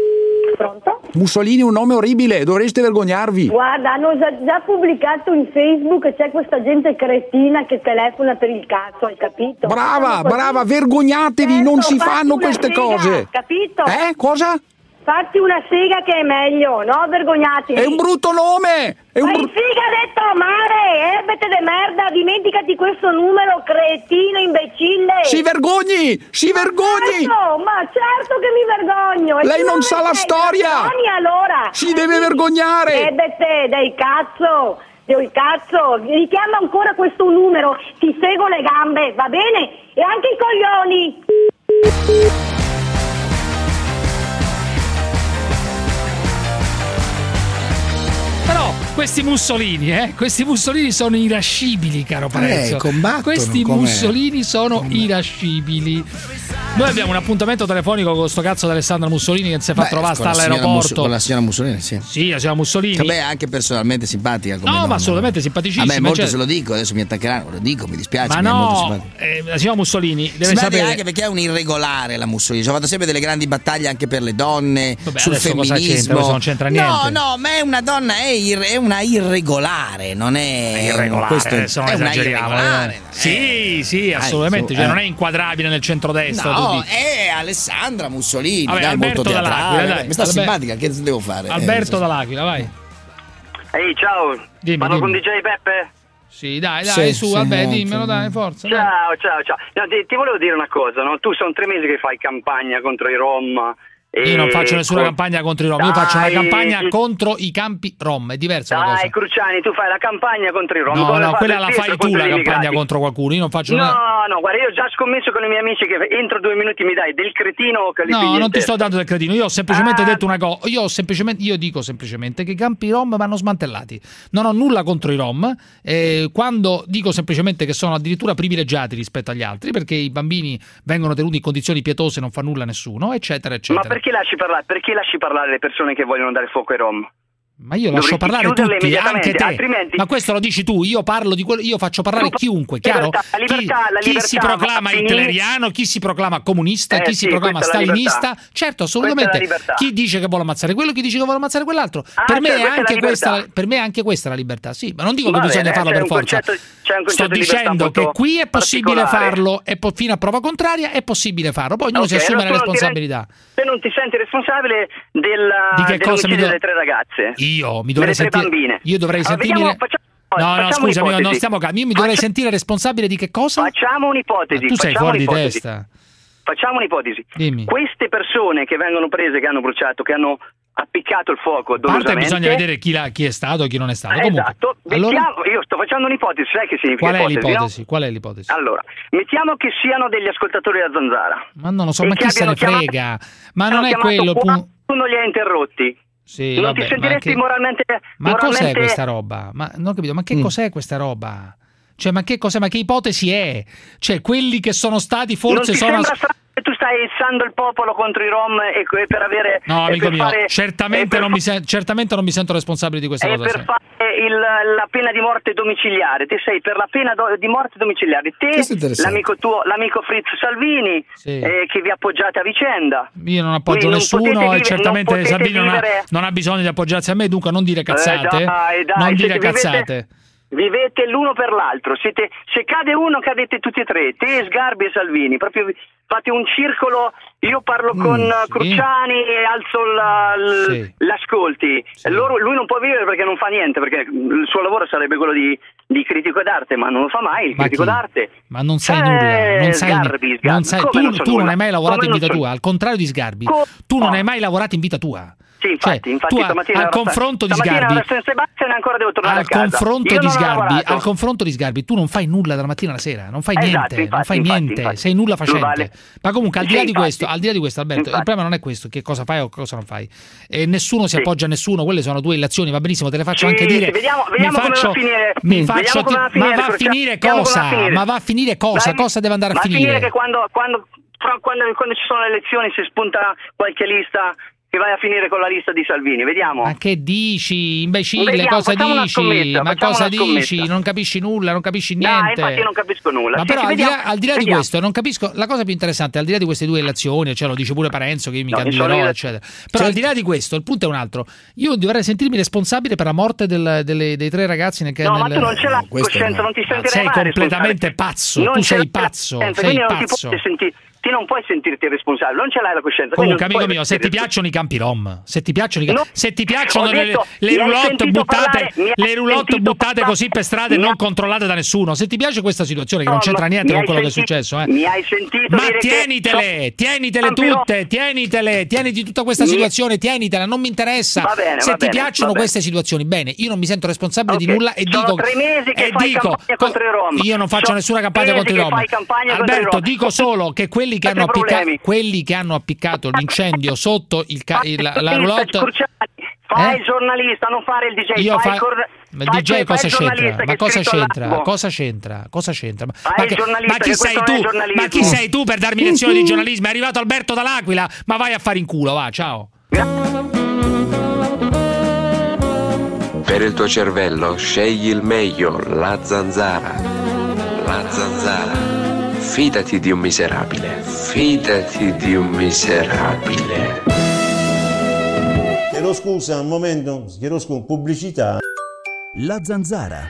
Pronto? Mussolini è un nome orribile, dovreste vergognarvi. Guarda, hanno già, già pubblicato in Facebook che c'è questa gente cretina che telefona per il cazzo, hai capito? Brava, Facciamo così. brava, vergognatevi, non si Fatti fanno una queste sega, cose. Capito? Eh, cosa? Fatti una sega che è meglio, no? Vergognatevi. È un brutto nome! È un Ma in brutto... figa ha detto mare, erbete de merda, dimenticati questo numero, cretino, imbecille. Si vergogni! Si vergogni! Certo, ma certo che mi vergogno. E Lei tu non dove sa la sei? storia! Vergogni, allora. Si deve vergognare! Ebbete, dai cazzo, dai cazzo, richiama ancora questo numero, ti seguo le gambe, va bene? E anche i coglioni. Però questi Mussolini, eh, questi Mussolini sono irascibili, caro Parenzo. Eh, combattono, questi come- Mussolini sono irascibili. Noi abbiamo un appuntamento telefonico con sto cazzo di Alessandra Mussolini che si fa Beh, trovare, con sta la signora all'aeroporto. Mus- con la signora Mussolini, sì. Sì, la signora Mussolini. Vabbè, anche personalmente simpatica come No, donna. ma assolutamente simpaticissima. Vabbè, molto cioè- se lo dico, adesso mi attaccheranno, lo dico, mi dispiace, Ma mi è molto no, simpatica. eh, la signora Mussolini deve Simpatica sapere. anche perché è un irregolare la Mussolini, ci ha fatto sempre delle grandi battaglie anche per le donne, Vabbè, sul adesso cosa femminismo. c'entra? Adesso non c'entra No, niente. no, ma è una donna, è, ir- è una irregolare, non è Irregolare, questo è, adesso non è una esageriamo. irregolare. eh. Sì, sì, assolutamente. su, Cioè, eh. non è inquadrabile nel centrodestra. tu No, dici. è Alessandra Mussolini, Vabbè, dai, Alberto molto teatrale. dall'Aquila, dai. Mi sta Albe- simpatica, che devo fare? Alberto Eh, dall'Aquila, vai. Ehi, ciao. Dimmi, Parlo dimmi. con D J Peppe? Sì, dai, dai, Sì, su, sì, Alberto, no, dimmelo, sì. dai, forza. dai. Ciao, ciao, ciao. No, ti, ti volevo dire una cosa, no? Tu sono tre mesi che fai campagna contro i Rom. E Io non faccio nessuna con- campagna contro i Rom, io faccio una Dai, campagna sì. contro i campi Rom, è diversa la cosa. Dai, Cruciani, tu fai la campagna contro i Rom. No, come no, fa quella il la centro fai tu contro la gli campagna immigrati. contro qualcuno, io non faccio No, una... no, guarda, io ho già scommesso con i miei amici che entro due minuti mi dai del cretino che li pigli No, in non ti testa. sto dando del cretino, io ho semplicemente Ah. detto una cosa, io ho semplicemente io dico semplicemente che i campi Rom vanno smantellati. Non ho nulla contro i Rom, eh, quando dico semplicemente che sono addirittura privilegiati rispetto agli altri, perché i bambini vengono tenuti in condizioni pietose, non fa nulla a nessuno, eccetera, eccetera. Ma perché lasci parlare? Perché lasci parlare le persone che vogliono dare fuoco ai Rom? Ma io lascio Dovresti parlare chiuderle tutti, immediatamente, anche te. altrimenti- Ma questo lo dici tu, io parlo di quello, io faccio parlare Tu- chiunque, chiaro? libertà, la libertà, chi la chi libertà si proclama va a finire- hitleriano, chi si proclama comunista, Eh chi sì, si proclama questa è la stalinista. libertà. Certo, Questa è la assolutamente. libertà. Chi dice che vuole ammazzare quello, chi dice che vuole ammazzare quell'altro. Ah, per, me cioè, è questa è la anche questa, libertà. per me è anche questa la libertà, sì, ma non dico Va che bisogna bene, farlo c'è per un forza. concetto- c'è un Sto concetto di libertà dicendo che molto qui è possibile particolare. farlo e po- fino a prova contraria è possibile farlo, poi ognuno Ok, si assume allora la tu non ti responsabilità. Se non ti senti responsabile della, Di che cosa mi dell'omicidio do- delle tre ragazze? Io mi dovrei delle tre sentire bambine. Io dovrei Allora, sentirmi vediamo, facciamo, No, no, facciamo scusami, un'ipotesi. non stiamo calmi. Io mi dovrei Faccia- sentire responsabile di che cosa? Facciamo un'ipotesi. Ma tu sei facciamo fuori di un'ipotesi. testa. Facciamo un'ipotesi. Dimmi. Queste persone che vengono prese, che hanno bruciato, che hanno appiccato il fuoco A parte dolosamente. bisogna vedere chi, la- chi è stato e chi non è stato. Eh, Comunque, esatto. allora, Mettiamo- io sto facendo un'ipotesi, sai che significa qual è ipotesi, l'ipotesi? no? Qual è l'ipotesi? Allora, mettiamo che siano degli ascoltatori della Zanzara. Ma non lo so, e ma che chi se ne abbiano frega? chiamato- Ma non hanno è chiamato quello il qua, punto. Tu non li hai interrotti. Sì, non vabbè, ti sentiresti ma che- moralmente Ma moralmente... cos'è questa roba? Ma non ho capito, ma che Mm. cos'è questa roba? Cioè, ma che cosa, ma che ipotesi è? Cioè, quelli che sono stati forse sono... Non ti sembra che tu stai issando il popolo contro i Rom e per avere... No, amico per mio, fare, certamente, non fa- mi se- certamente non mi sento responsabile di questa e cosa. per sì. fare il, la pena di morte domiciliare. Te sei per la pena do- di morte domiciliare. Te, l'amico tuo, l'amico Fritz Salvini, Sì. eh, che vi appoggiate a vicenda. Io non appoggio Quindi non nessuno potete e vivere- certamente non Salvini non ha, vivere- non ha bisogno di appoggiarsi a me, dunque non dire cazzate. Eh, dai, dai, non dire siete- vivete- cazzate. Vivete l'uno per l'altro, siete, se cade uno cadete tutti e tre, te, Sgarbi e Salvini, proprio vi- fate un circolo, io parlo con Mm, uh, sì. Cruciani e alzo la- l- Sì. l'ascolti, Loro- lui non può vivere perché non fa niente, perché il suo lavoro sarebbe quello di, di critico d'arte, ma non lo fa mai il Ma critico chi? d'arte. Ma non sai Eh, nulla, non sai, Sgarbi, Sgarbi. non sai- Come tu, non so tu non nulla? hai mai lavorato Come in non vita so- tua, al contrario di Sgarbi. Co- tu non no. hai mai lavorato in vita tua. Sì, infatti, Cioè, infatti tu a- stamattina al ero sta- confronto di stamattina Sgarbi, ero a San Sebastian e ancora devo tornare al a casa. confronto Io di non ho Sgarbi, lavorato. al confronto di Sgarbi, tu non fai nulla dalla mattina alla sera, non fai Esatto, niente, infatti, non fai infatti, niente, infatti. sei nulla Non facente. vale. Ma comunque al di Sì, là di infatti. questo, al di là di questo, Alberto, Infatti. il problema non è questo, che cosa fai o cosa non fai. E nessuno si Sì. appoggia a nessuno, quelle sono tue illazioni, va benissimo, te le faccio Sì, anche dire. sì, vediamo- Mi vediamo come va a faccio- finire. mi Vediamo faccio come va a ti- ma finire, va a Cruciani. finire Vediamo come cosa? va a finire. Ma va a finire cosa? Vai- Cosa deve andare a va finire? a finire che quando, quando, fra- quando, quando ci sono le elezioni si spunta qualche lista che vai a finire con la lista di Salvini, vediamo. Ma che dici, imbecille, Vediamo, cosa facciamo una dici? scommessa, Ma facciamo cosa una scommessa. dici? Non capisci nulla, non capisci No, niente. infatti io non capisco nulla. Ma Sì, però sì, al di là, vediamo, al di là di vediamo. questo, non capisco la cosa più interessante, al di là di queste due elezioni, cioè lo dice pure Parenzo che io mi No, candiderò, sono io- eccetera. Però al di là di questo, il punto è un altro. Io dovrei sentirmi responsabile per la morte del- delle- dei tre ragazzi nel No, ma nel- tu non ce l'hai questo coscienza, no. non ti Ma sentirei sei mai completamente responsabile. pazzo, Non tu ce sei l'hai la pazzo, coscienza, sei quindi non ti pazzo. puoi sentire- ti non puoi sentirti responsabile, non ce l'hai la coscienza. quindi Comunque, non amico puoi mio, se ti sentirti piacciono i campi rom, se ti piacciono, i ca- No, se ti piacciono ho le, detto, le mi hai roulotte sentito buttate, parlare- mi hai le roulotte sentito buttate parlare- così per strade mi non ha- controllate da nessuno, se ti piace questa situazione che non No, c'entra ma niente mi con hai quello che è sentito- successo, eh. mi hai sentito Ma dire che tienitele, so- tienitele Campi Rom- tutte, tienitele, tieniti tutta questa Mi- situazione, tienitela, non mi interessa. Va bene, se va ti bene, piacciono va bene. queste situazioni, bene, io non mi sento responsabile di Ok, nulla e sono dico tre mesi che e fai dico campagna contro i Rom. io non faccio Sono nessuna campagna mesi contro i che Rom. fai campagna contro i Alberto, Rom. dico solo che quelli che hanno Altri appiccato problemi. quelli che hanno appiccato l'incendio sotto il ca- il- la, la roulotte. Cruciani, fai Eh? il giornalista, non fare il D J. Io fai fa- il cor- Ma fai D J quel- cosa fai il c'entra? giornalista Ma che è cosa scritto c'entra? all'albo. Cosa c'entra? Cosa c'entra? Ma, Fai ma il che- giornalista, ma chi che sei questo non è tu? giornalismo. Ma chi sei tu per darmi lezioni di giornalismo? È arrivato Alberto dall'Aquila, ma vai a fare in culo, va, ciao. Per il tuo cervello scegli il meglio, la zanzara. La zanzara. Fidati di un miserabile. Fidati di un miserabile. Chiedo scusa, un momento, chiedo scusa, pubblicità. La zanzara.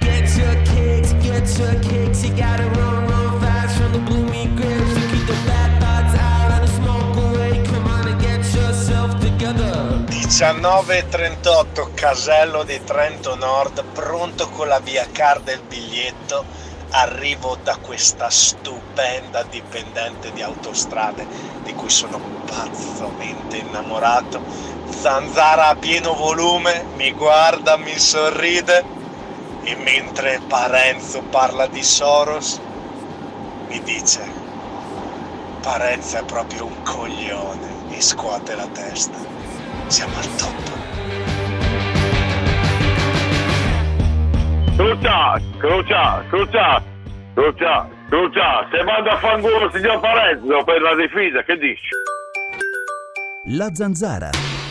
diciannove e trentotto, Casello di Trento Nord, pronto con la via card del biglietto. Arrivo da questa stupenda dipendente di autostrade di cui sono pazzamente innamorato. Zanzara a pieno volume, mi guarda, mi sorride e mentre Parenzo parla di Soros mi dice: Parenzo è proprio un coglione, e scuote la testa. Siamo al top. Crucia, crucia, crucia, crucia, crucia, se manda a fanculo il signor Parenzo per la difesa, che dici? La zanzara.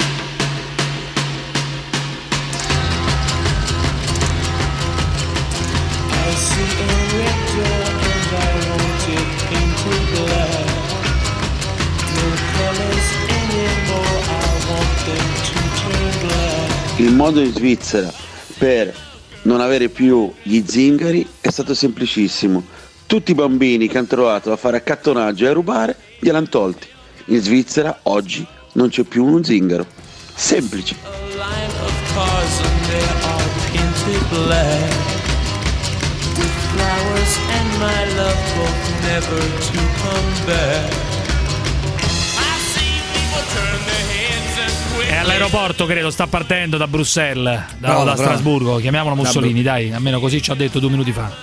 Il modo in Svizzera per non avere più gli zingari è stato semplicissimo. Tutti i bambini che hanno trovato a fare accattonaggio e a rubare gliel'hanno tolti. In Svizzera oggi non c'è più uno zingaro. Semplice. È all'aeroporto, credo, sta partendo da Bruxelles, da, Bravo, da bravo. Strasburgo. Chiamiamolo Mussolini, dai, almeno così ci ha detto due minuti fa.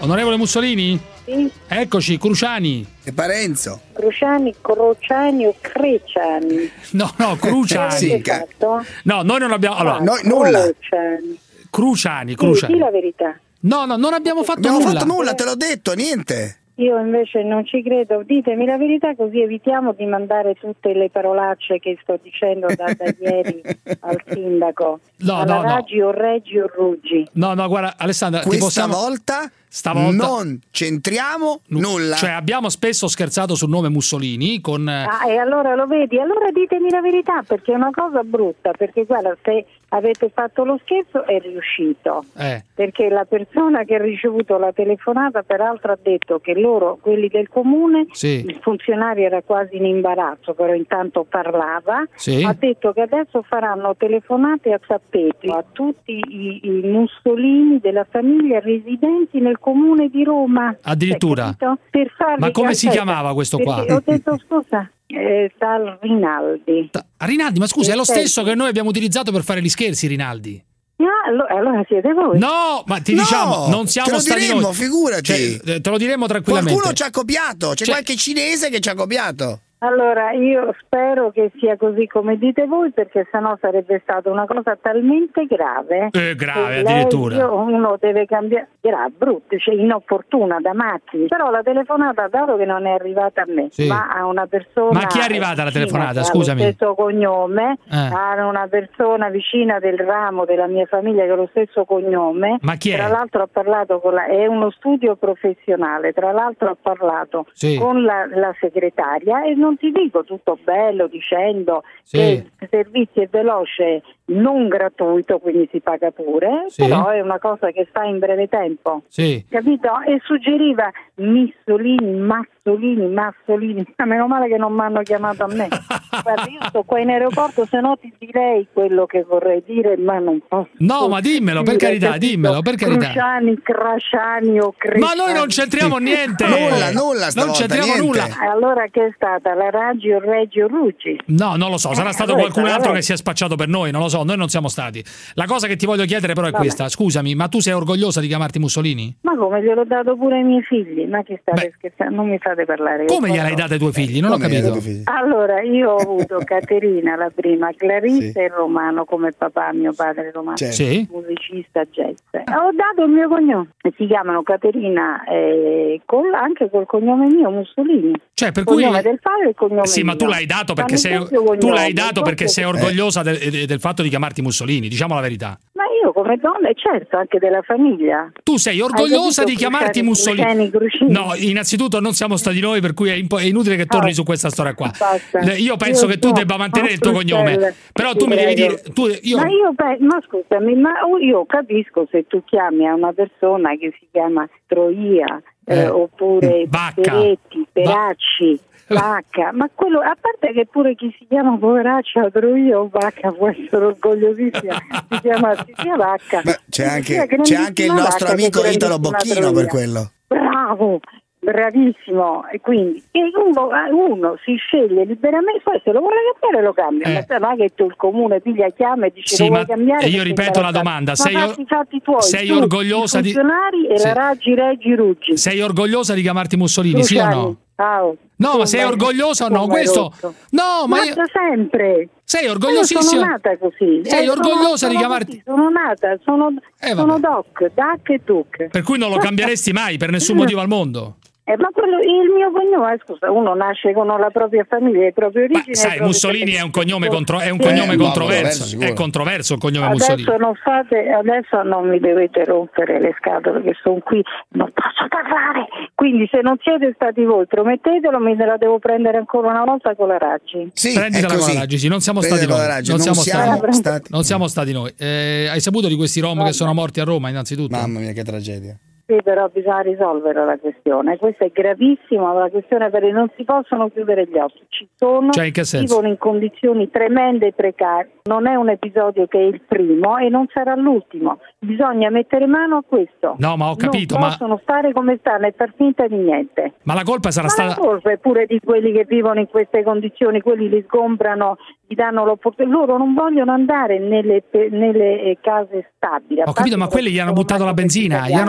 Onorevole Mussolini? Sì. Eccoci, Cruciani. E Parenzo. Cruciani, Crociani o Creciani? No, no, Cruciani. Sì, no, noi non abbiamo... Allora, noi nulla. Crociani. Cruciani, Cruciani. Sì, di la verità. No, no, non abbiamo fatto abbiamo nulla. Abbiamo fatto nulla, te l'ho detto, niente. Io invece non ci credo, ditemi la verità così evitiamo di mandare tutte le parolacce che sto dicendo da, da ieri al sindaco. No, alla no, no. Raggi o Reggi o Ruggi. No, no, guarda Alessandra, questa ti possiamo... volta Stavolta non c'entriamo nulla. Cioè abbiamo spesso scherzato sul nome Mussolini con... Ah, e allora lo vedi? Allora ditemi la verità, perché è una cosa brutta, perché guarda, se avete fatto lo scherzo è riuscito. Eh. Perché la persona che ha ricevuto la telefonata peraltro ha detto che loro, quelli del comune, sì. il funzionario era quasi in imbarazzo, però intanto parlava, sì. ha detto che adesso faranno telefonate a tappeto a tutti i, i Mussolini della famiglia residenti nel comune di Roma. Addirittura? Cioè, per farvi Ma come si capire, chiamava questo qua? Ho detto scusa, eh, tal Rinaldi. Ta- Rinaldi, ma scusa, è lo Perfetto. stesso che noi abbiamo utilizzato per fare gli scherzi, Rinaldi. Ah, allora, allora siete voi? No, ma ti No, diciamo, non siamo te lo stati diremmo, noi. figurati. Cioè, te lo diremmo tranquillamente. Qualcuno ci ha copiato, c'è Cioè- qualche cinese che ci ha copiato. Allora, io spero che sia così come dite voi, perché sennò sarebbe stata una cosa talmente grave. Eh, grave, che lei, addirittura. io- uno deve cambiare, grave, brutto, cioè inopportuna da matti. Però la telefonata, dato che non è arrivata a me, Sì. ma a una persona. Ma chi è arrivata la vicina, telefonata? che ha Scusami. Lo stesso cognome, Eh. a una persona vicina del ramo della mia famiglia che ha lo stesso cognome. Ma chi è? Tra l'altro ha parlato con la. È uno studio professionale, tra l'altro ha parlato Sì. con la, la segretaria e non ti dico tutto bello dicendo Sì. che il servizio è veloce, non gratuito, quindi si paga pure, Sì. però è una cosa che fa in breve tempo. Sì. Capito? E suggeriva Missolini, Mazzolini, Massolini. Meno male che non mi hanno chiamato a me. Guarda, io sto qua in aeroporto, se no ti direi quello che vorrei dire, ma non posso. No, ma dimmelo, per dire, carità, capito? dimmelo, per carità. Cruciani, Crasciani o Cresciani. Ma noi non c'entriamo niente. Nulla, nulla Non stavolta, c'entriamo niente. nulla. Allora che è stata? La Raggi o Reggi o Ruggi? No, non lo so, sarà Eh, stato allora, qualcun altro vabbè. che si è spacciato per noi, non lo so, noi non siamo stati. La cosa che ti voglio chiedere però è Vabbè. questa, scusami, ma tu sei orgogliosa di chiamarti Mussolini? Ma come gliel'ho dato pure ai miei figli? Ma che state scherzando? Non mi fate parlare. Come io gliel'hai posso- data ai tuoi figli? Non ho Come gliel'hai capito. dato ai figli? Allora, io ho avuto Caterina la prima, Clarissa Sì. e Romano come papà, mio padre Romano, Certo. Sì. musicista jazz. Ho dato il mio cognome, si chiamano Caterina eh, col- anche col cognome mio, Mussolini. Cioè, per cui Cognome del padre e il cognome Sì, ma tu mio. l'hai dato perché Ma sei nel doppio tu cognome, l'hai dato il perché doppio- sei orgogliosa del, del fatto di chiamarti Mussolini, diciamo la verità. Ma io come donna, e certo, anche della famiglia. Tu sei orgogliosa Hai di capito? chiamarti Cruciani, Mussolini. Cruciani, Cruciani. No, innanzitutto non siamo stati noi, per cui è, impo- è inutile che torni Ah, su questa storia qua. basta. Le- Io penso Io che tu so, debba mantenere il tuo ho cognome. Bruxelles, Però ti tu mi devi prego. dire tu, io, Ma io pe- ma scusami, ma io capisco se tu chiami a una persona che si chiama Troia eh, Eh. oppure Bacca. Peretti, Peracci, Vacca, ma quello, a parte che pure chi si chiama Poveracci o Troia o Vacca può essere orgogliosissima di chiamarsi sia Vacca. Beh, c'è sia anche, grandissima c'è anche il nostro Vacca che amico grandissima Italo Bocchino Troia. per quello. Bravo, bravissimo. E quindi e uno, uno si sceglie liberamente, poi se lo vuole cambiare lo cambia, Eh. ma se non è che tu il comune piglia, chiama e dice Sì, lo vuoi ma- cambiare. e io perché ripeto la imbarazzato. domanda, Ma sei or- fatti i fatti tuoi, sei tu, orgogliosa i di- funzionari e Sì. la Raggi Reggi Ruggi. sei orgogliosa di chiamarti Mussolini, sì o Cruciani. no? Ciao. No, Tu ma sei vai- orgogliosa o no? tu vai Questo rotto. No, ma Ma io da sempre. sei Io orgogliosissima. sono nata così. Sei Eh, orgogliosa sono- di sono chiamarti così, Sono nata, sono, Eh, sono vabbè. Doc, Duck e Duc. Per cui non lo cambieresti mai per nessun motivo al mondo. Eh, ma quello, il mio cognome, scusa, uno nasce con la propria famiglia, le proprie origini. Sai, Mussolini è un cognome, contro- è un Sì. cognome Eh, controverso. sicuro. È controverso il cognome Adesso Mussolini. non fate, adesso non mi dovete rompere le scatole che sono qui, non posso parlare. Quindi se non siete stati voi, promettetelo, me la devo prendere ancora una volta con la Raggi. Sì, Prendila è con così. la Raggi, sì, non siamo Prendila stati con noi. la Raggi, Non non siamo siamo stati, stati. non siamo stati noi. Eh, hai saputo di questi rom che sono morti a Roma, innanzitutto? Mamma mia, che tragedia. Sì, però bisogna risolvere la questione. Questa è gravissima, la questione perché non si possono chiudere gli occhi. Ci sono, Cioè, in che senso? vivono in condizioni tremende e precarie. Non è un episodio che è il primo e non sarà l'ultimo. Bisogna mettere mano a questo. No, ma ho capito, non ma- possono stare come stanno e far finta di niente. Ma la colpa sarà Ma la stata. colpa è pure di quelli che vivono in queste condizioni, quelli li sgombrano, gli danno l'opportunità. Loro non vogliono andare nelle, nelle eh, case stabili. A Ho capito, parte ma quelli gli hanno sono buttato la ormai benzina, gli italiani. hanno buttato la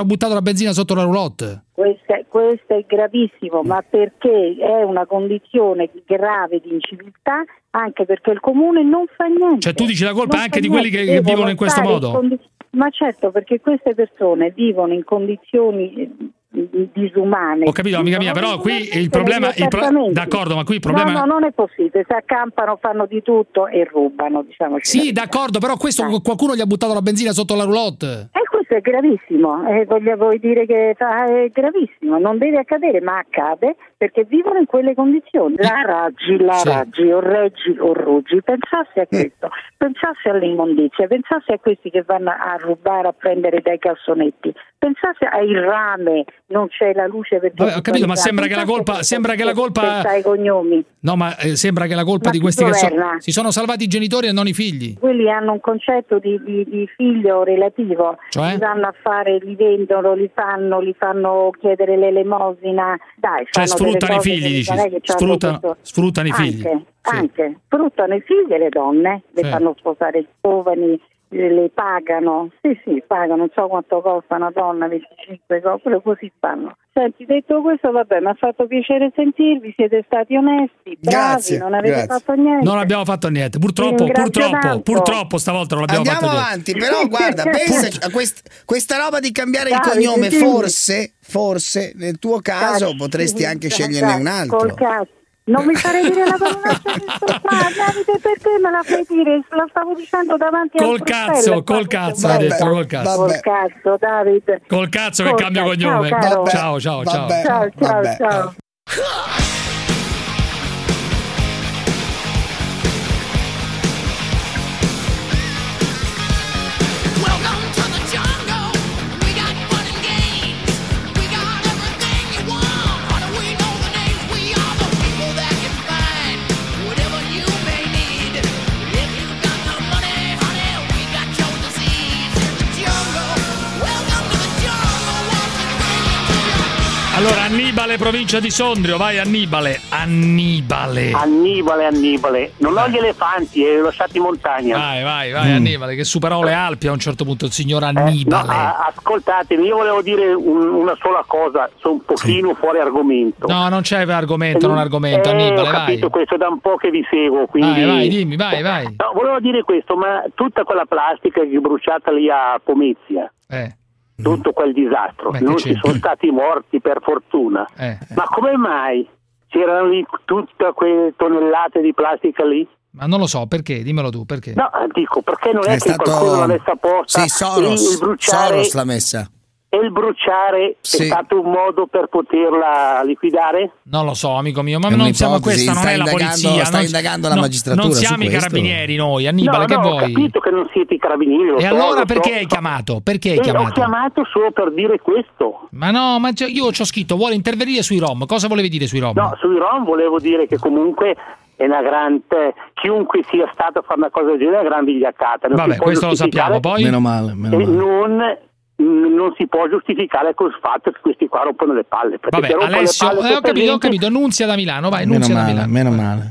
benzina sotto la roulotte. Questo è, questo è gravissimo, ma perché è una condizione grave di inciviltà, anche perché il comune non fa niente. Cioè tu dici la colpa Non anche fa di quelli che, niente, che vivono in questo stare modo? condi- ma certo, perché queste persone vivono in condizioni eh, disumane. Ho capito, amica mia, però qui il problema... Il pro- d'accordo, ma qui il problema... No, no, non è possibile, si accampano, fanno di tutto e rubano, diciamo. Sì, d'accordo, però questo qualcuno gli ha buttato la benzina sotto la roulotte. E questo è gravissimo, eh, voglio voi dire che è gravissimo, non deve accadere, ma accade perché vivono in quelle condizioni. La Raggi, la Sì. Raggi, o reggi o ruggi, pensasse a questo, pensasse all'immondizia, pensasse a questi che vanno a rubare, a prendere dai cassonetti, pensasse ai rame, non c'è la luce perché... Vabbè, ho capito, ma sembra che la colpa... Sembra che la colpa... Ai cognomi. No, ma eh, sembra che la colpa Ma di chi questi che so- governa? si sono salvati i genitori e non i figli. Quelli hanno un concetto di, di, di figlio relativo, Cioè? li vanno a fare, li vendono, li fanno, li fanno chiedere l'elemosina, dai, Cioè fanno sfruttano delle i cose figli, che dici? non è che c'hanno Sfruttano, questo- sfruttano i figli. Anche, Sì. anche, sfruttano i figli e le donne, le Sì. fanno sposare i giovani, le, le pagano, sì sì, pagano, non so quanto costa una donna, venticinque cose, così fanno. Senti, detto questo, vabbè, mi ha fatto piacere sentirvi, siete stati onesti, bravi, Grazie, non avete grazie. fatto niente. Non abbiamo fatto niente, Vi purtroppo, ringrazio purtroppo, tanto. purtroppo stavolta non abbiamo Andiamo fatto niente. avanti, però guarda, pensa a quest- questa roba di cambiare il Davide, cognome, dimmi. forse, forse nel tuo caso Cazzo, potresti anche cazzo, sceglierne un altro. Col cazzo. Non mi fare dire la parolaccia che sto qua, Davide, perché me la fai dire? La stavo dicendo davanti Col al cazzo, col cazzo, ha detto, col cazzo. Col cazzo, Davide. Col cazzo che Col cambia cazzo. cognome. Ciao, caro. Ciao, ciao, ciao. Vabbè. Ciao, ciao, Vabbè. ciao. Allora, Annibale, provincia di Sondrio, vai Annibale. Annibale. Annibale, Annibale. Non ho gli elefanti, eh, l'ho lasciati in montagna. Vai, vai, vai Annibale, che superò le Alpi a un certo punto, il signor Eh, no, Annibale. a- ascoltatemi, io volevo dire un- una sola cosa, sono un pochino fuori argomento. No, non c'è argomento, non argomento, Eh, Annibale, ho vai. capito questo da un po' che vi seguo, quindi... Vai, vai, dimmi, vai, vai. No, volevo dire questo, ma tutta quella plastica che è bruciata lì a Pomezia, Eh, tutto quel disastro, Beh, che non ci c'entra? sono stati morti per fortuna, eh. ma come mai c'erano lì tutte quelle tonnellate di plastica lì? Ma non lo so, perché? Dimmelo tu, perché? No, dico, perché non è, È che stato qualcuno l'ha messa apposta? Sì, Soros, il, il bruciare, Soros l'ha messa. e il bruciare Sì. è stato un modo per poterla liquidare? Non lo so, amico mio, ma È non siamo un'ipotesi, questa, non sta è la indagando- polizia. sta non, indagando la no, magistratura Non su siamo i questo. carabinieri noi, Annibale, no, che no, ho vuoi? capito che non siete i carabinieri. lo E so, allora lo perché so. hai chiamato? Perché hai Eh, chiamato? Ho chiamato solo per dire questo. Ma no, ma c'è- io ci ho scritto, vuole intervenire sui Rom. Cosa volevi dire sui Rom? No, sui Rom volevo dire che comunque è una grande, chiunque sia stato a fare una cosa del genere è una gran vigliaccata. Non Vabbè, si può questo lo giustificare sappiamo, poi? Meno male, meno e male. non, non si può giustificare col fatto che questi qua rompono le palle. Perché Vabbè, se rompono le Alessio, palle eh, ho questa capito, ho gente- capito, Nunzia da Milano, vai, Meno Nunzia da male, Milano. meno male.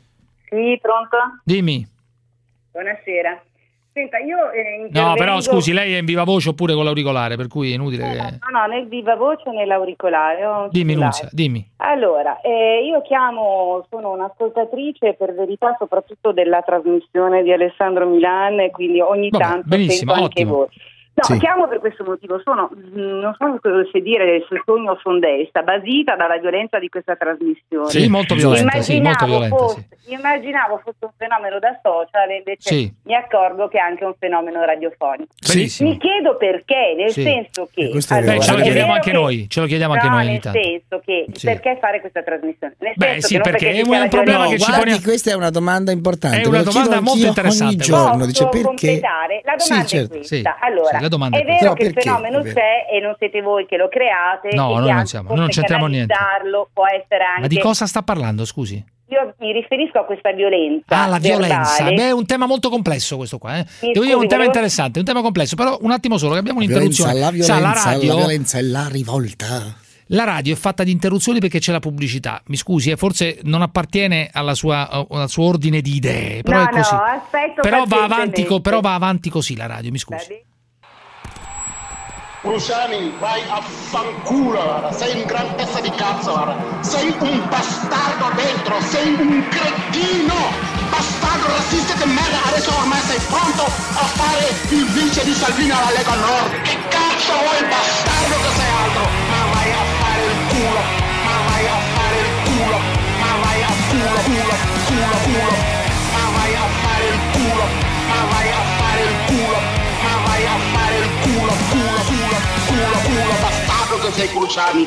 Sì, pronto? Dimmi. Buonasera. Senta, io eh, No, intervengo... però scusi, lei è in viva voce oppure con l'auricolare, per cui è inutile che... No, no, nel viva voce o nell'auricolare. ho un Dimmi, cellulare. Nunzia, dimmi. Allora, eh, io chiamo, sono un'ascoltatrice per verità soprattutto della trasmissione di Alessandro Milan e quindi ogni Vabbè, tanto benissimo, sento anche ottimo. voi. No, Sì. chiamo per questo motivo, sono, mh, non so se dire se sogno o son desta, basita dalla violenza di questa trasmissione. Sì, molto violenta, sì, molto violenta, fosse, sì. immaginavo fosse un fenomeno da social e invece Sì. mi accorgo che è anche un fenomeno radiofonico. Benissimo. Mi chiedo perché, nel Sì. senso che... E questo è Beh, ce lo è chiediamo vero anche che- noi, ce lo chiediamo anche no, noi ogni nel tanto. senso che Sì. perché fare questa trasmissione? Nel Beh, senso sì, che non perché ci è un sia la problema violenza- che ci Guardi, poniamo- questa è una domanda importante. È una me lo chiedo domanda molto anch'io interessante, ogni giorno. Posso Dice perché? completare? La Sì, domanda certo. è questa. Sì, Allora, sì, la domanda è è questa. vero No, che il perché? fenomeno È vero. c'è e non siete voi che lo create No, e noi che non anche siamo, forse noi non c'entriamo niente. canalizzarlo può essere anche... Ma di cosa sta parlando, scusi? Io mi riferisco a questa violenza Ah, la violenza. verbale. Beh, è un tema molto complesso questo qua, eh. Mi Devo dire, è un scusi, tema volevo- interessante, è un tema complesso, però un attimo solo, che abbiamo La violenza, un'interruzione. la Sa, violenza, la radio, la violenza è la rivolta. la radio è fatta di interruzioni perché c'è la pubblicità. Mi scusi, eh, forse non appartiene alla sua, al suo ordine di idee, però no, è così. no, aspetto però va avanti, co- pazientemente. però va avanti così la radio, mi scusi. Cruciani, vai a fanculo, guarda. Sei un gran pezzo di cazzo, guarda. Sei un bastardo dentro, sei un cretino, bastardo razzista di merda. Adesso ormai sei pronto a fare il vice di Salvini alla Lega Nord. Che cazzo vuoi, bastardo che sei altro? Ma vai a fare il culo, ma vai a fare il culo, ma vai a culo, culo, culo, culo, ma vai a fare il culo, ma vai a fare il culo, ma vai a fare il culo, culo, culo, culo, culo, bastardo che sei, Cruciani.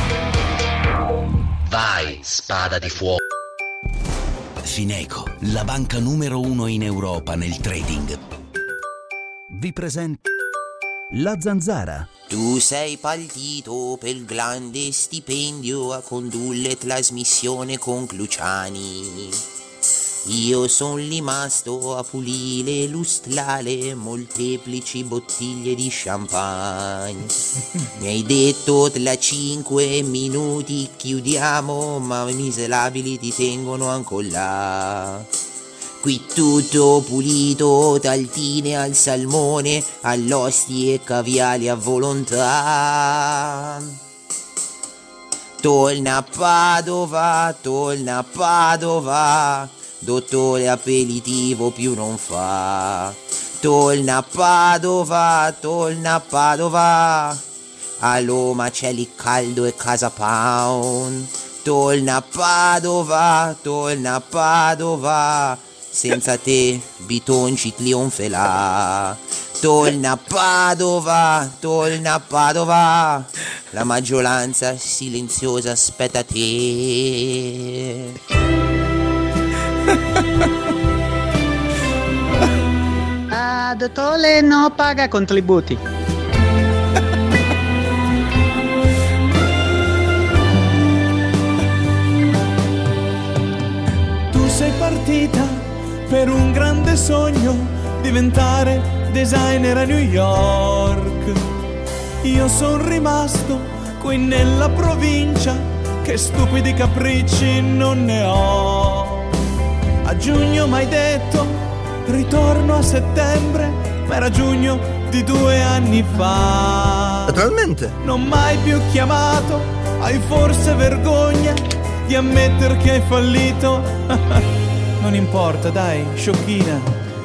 Vai, spada di fuoco. Fineco, la banca numero uno in Europa nel trading, vi presenta La Zanzara. Tu sei partito per il grande stipendio a condurre trasmissione con Cruciani. Io son rimasto a pulire, lustrare molteplici bottiglie di champagne. Mi hai detto tra cinque minuti chiudiamo, ma i miserabili ti tengono ancora là. Qui tutto pulito, taltine al salmone, all'osti e caviali a volontà. Torna a Padova, torna a Padova, dottore aperitivo più non fa. Torna a Padova, torna a Padova, a Roma c'è lì caldo e Casa Pound. Torna a Padova, torna a Padova, senza te Bitonci trionferà. Torna a Padova, torna a Padova, la maggioranza silenziosa aspetta te. Ah, dottore no paga contributi. Tu sei partita per un grande sogno, diventare designer a New York. Io son rimasto qui nella provincia, che stupidi capricci non ne ho. A giugno m'hai detto ritorno a settembre, ma era giugno di due anni fa. Naturalmente. Non m'hai più chiamato, hai forse vergogna di ammettere che hai fallito. Non importa, dai, sciocchina.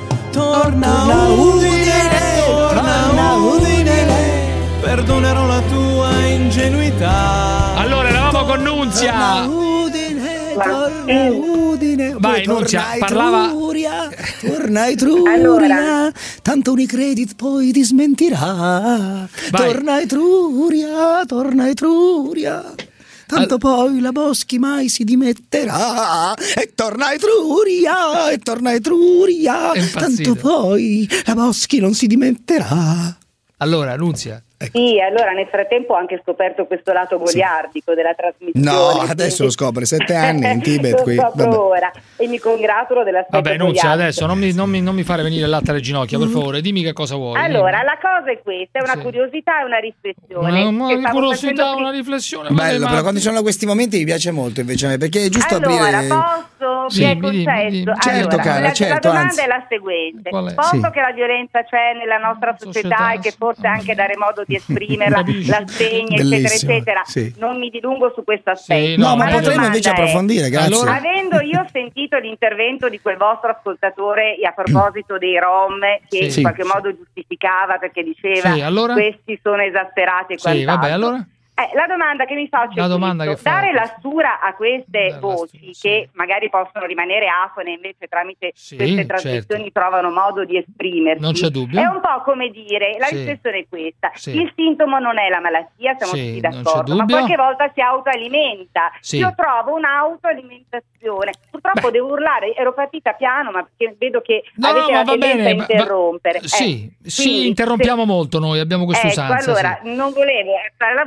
Torna a Udine, torna a Udine, perdonerò la tua ingenuità. Allora, eravamo con Nunzia. Torna a Udine, torna a Udine. Vai, Nunzia, parlava. Truria, torna a Truria, allora. Tanto Unicredit poi ti smentirà. Vai. Torna a Truria, torna a Truria, tanto All... poi la Boschi mai si dimetterà. E torna a Etruria, e torna a Etruria, tanto poi la Boschi non si dimetterà. Allora, Nunzia. Sì, allora nel frattempo ho anche scoperto questo lato goliardico sì. della trasmissione. No, adesso quindi... lo scopre, sette anni in Tibet lo qui. scopro ora e mi congratulo dell'aspetto Vabbè, Nunzia, goliardico. adesso non mi, non, mi, non mi fare venire il latte alle ginocchia, per favore, dimmi che cosa vuoi. Allora, dimmi. la cosa è questa, è una sì. curiosità e una riflessione. Una, che una curiosità, una riflessione. Bello, però quando ci sono questi momenti mi piace molto invece a me, perché è giusto allora, aprire... posso? Sì, mi è mi concesso? dimmi, dimmi. Allora, Certo, cara, la, certo, la domanda anzi. è la seguente. Qual è? Posto Sì. che la violenza c'è nella nostra società, società e che forse anche dare modo di esprimerla, la spegna, eccetera, Bellissimo, eccetera. sì. Non mi dilungo su questo aspetto. Sì, no, ma, ma potremmo invece approfondire, è, grazie. allora, avendo io sentito l'intervento di quel vostro ascoltatore a proposito dei Rom, che Sì. in qualche modo giustificava perché diceva Sì, allora? questi sono esasperati e Sì, quant'altro. vabbè, allora? Eh, la domanda che mi faccio La è domanda questo, che fa- dare la stura a queste Dare la voci che magari possono rimanere afone, invece tramite Sì, queste trasmissioni certo. trovano modo di esprimersi. Non c'è dubbio. È un po' come dire, la Sì. riflessione è questa, Sì. il sintomo non è la malattia, siamo Sì, tutti non c'è d'accordo, ma dubbio. qualche volta si autoalimenta. Sì. Io trovo un'autoalimentazione. Purtroppo devo urlare, ero partita piano, ma perché vedo che No, avete no, la ma va tendenza bene, a ma- interrompere. Sì, Eh, sì, quindi, interrompiamo se- molto noi, abbiamo questa ecco, usanza. allora, sì. non volevo alzare la voce perché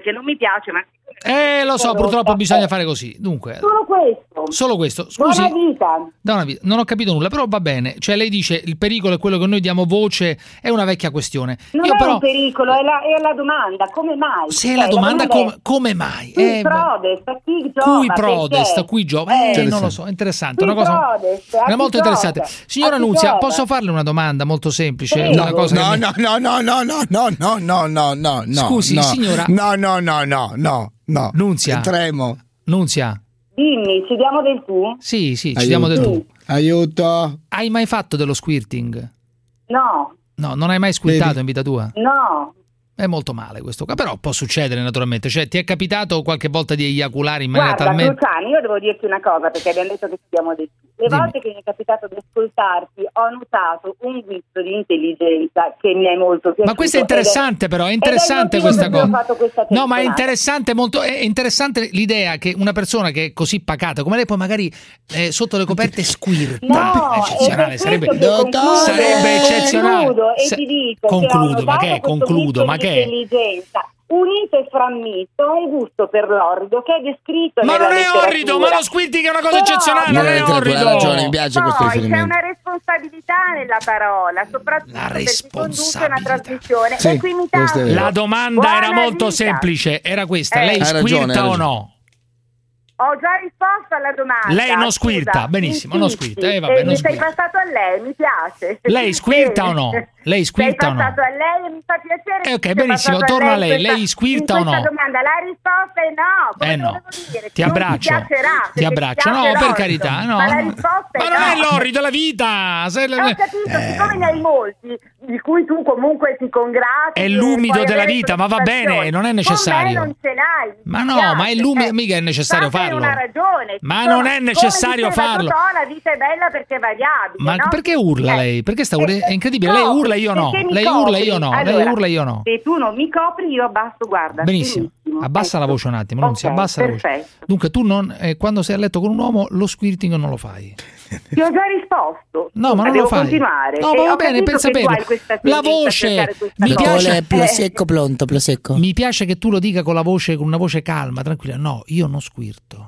perché non mi piace, ma Eh, lo so, purtroppo bisogna fare così. Dunque, solo questo. solo questo. Scusi, Buona vita. da una vita. Non ho capito nulla, però va bene. Cioè, lei dice il pericolo è quello che noi diamo voce, è una vecchia questione. Non Io è però un pericolo, è la, è la domanda, come mai? se è Cioè, la domanda è, come, come mai? Qui Eh, prodest, a chi giova? cui prodest, perché? cui giova? Eh, Eh, non lo so, interessante. Qui Una cosa prodest, a è chi molto gioca? interessante. Signora A chi Nunzia, gioca? posso farle una domanda molto semplice? No, Una cosa no, che mi- no, no, no, no, no, no, no, no, no, no, no. Scusi, no. signora. No, no, no, no, no, no. Nunzia. Tremo. Nunzia. Dimmi, ci diamo del tu? Sì, sì, ci Aiuto. diamo del tu. Aiuto. Hai mai fatto dello squirting? No, No, non hai mai squirtato Vedi? in vita tua? no. È molto male questo qua, però può succedere naturalmente. Cioè, ti è capitato qualche volta di eiaculare in maniera Guarda, talmente... Luciani, io devo dirti una cosa, perché abbiamo detto che ci diamo del tu. Le Dimmi. volte che mi è capitato di ascoltarti ho notato un guizzo di intelligenza che mi è molto piaciuto. Ma questo è interessante, ed però è ed interessante il motivo questa per cui ho cosa. fatto questa No, ma è telefonata. interessante, molto, è interessante l'idea che una persona che è così pacata come lei poi magari eh, sotto le coperte squirta. No, È eccezionale, è per sarebbe, questo che concludo, sarebbe eccezionale. concludo e Se- ti dico concludo, che ho ma che è? notato questo Concludo, guizzo ma di che è? intelligenza unito e frammitto a un gusto per l'orrido che è descritto Ma nella non è letteratura. orrido, ma lo squirting è una cosa Però- eccezionale, non Nella è letteratura orrido. ha ragione, mi piace questo Poi c'è riferimento. una responsabilità nella parola, soprattutto La per chi conduce una responsabilità. trasmissione. Sì, e qui mi questo è taglio. vero. La domanda Buona era molto vita. semplice, era questa. Eh. Lei Hai ragione, squirta hai o ragione. no? Ho già risposto alla domanda. Lei non squirta, Scusa, benissimo, non insisti. squirta. Eh, vabbè, E non mi sei squirta. passato a lei, mi piace. Lei squirta o no? Lei squirta o no? Sei passato a lei e mi fa piacere. Eh, ok, che sia benissimo, passato torno a in lei. questa- Lei squirta in o no? questa domanda la risposta è no. Come Eh te no. lo devo dire? Ti Non abbraccio. piacerà, Ti perché abbraccio. piace No, per l'orrido. carità, no. Ma la no. risposta è Ma non no. è l'orrido, è la vita. Se- Ho capito, Eh. siccome ne hai molti di cui tu comunque ti congratuli. È e l'umido puoi della avere vita, ma va soddisfazione. bene, non è Con necessario. me non ce l'hai. mi Ma no, dispiace. ma è l'umido, Eh, mica è necessario fatene farlo. una ragione. Ma Insomma, non è necessario come dice farlo. la Totò, la vita è bella perché è variabile. Ma no? perché urla Eh, lei? Perché sta urla? eh, È incredibile. Lei copri, urla, io no. perché mi Lei urla, copri. io no. Lei Allora, urla, io no. Se tu non mi copri, io abbasso, guarda. Benissimo. Abbassa la voce un attimo, non si Ok, abbassa la voce. perfetto. Dunque, tu non, eh, quando sei a letto con un uomo, lo squirting non lo fai. Ti ho già risposto. No, ma non devo lo fai. continuare. No, E ma va ho bene, capito per che tu saperlo. hai questa La tendenza a voce cercare questa mi cosa. piace. Eh, Plosecco, pronto, plosecco. Mi piace che tu lo dica con la voce, con una voce calma, tranquilla. No, io non squirto.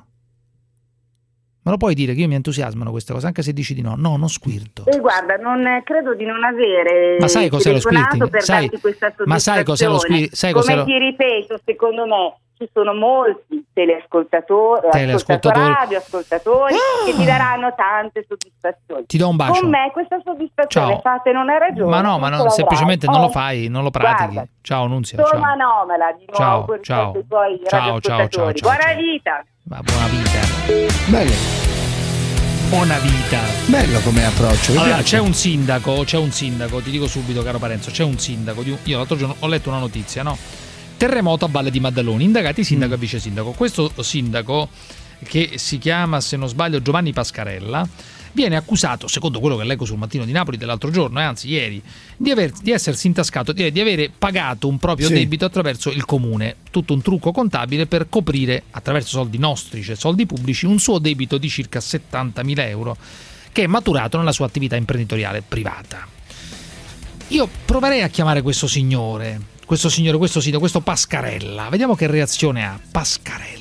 Me lo puoi dire che io mi entusiasmano queste cose, anche se dici di no. No, non squirto. E guarda, non credo di non avere Ma sai cos'è lo telefonato squirting? per Sai- darti questa ma sai cos'è lo soddisfazione. squir- sai Come cos'è lo- ti ripeto, secondo me ci sono molti teleascoltatori, Teleascoltatori. ascoltatori, radioascoltatori che ti daranno tante soddisfazioni. Ti do un bacio. Con me questa soddisfazione Ciao. fate non hai ragione. Ma no, ma non no, ce semplicemente l'avrai. non lo Eh, fai, non lo pratichi. guarda, Ciao Nunzia, ciao. Tornanomela di nuovo Ciao, con ciao. i tuoi Ciao, ciao, radioascoltatori. ciao, ciao, Buona ciao. vita! Ma buona vita. Bello. Buona vita. Bello come approccio. mi Allora, piace. c'è un sindaco, c'è un sindaco, ti dico subito, caro Parenzo, c'è un sindaco. Di un, io l'altro giorno ho letto una notizia, no? Terremoto a Valle di Maddaloni, indagati sindaco e vice sindaco. Questo sindaco, che si chiama, se non sbaglio, Giovanni Pascarella, viene accusato, secondo quello che leggo sul Mattino di Napoli dell'altro giorno, e anzi ieri, di, aver, di essersi intascato, di, di avere pagato un proprio Sì. debito attraverso il comune. Tutto un trucco contabile per coprire, attraverso soldi nostri, cioè soldi pubblici, un suo debito di circa settantamila euro che è maturato nella sua attività imprenditoriale privata. Io proverei a chiamare questo signore, questo signore, questo sito, questo Pascarella. Vediamo che reazione ha. Pascarella.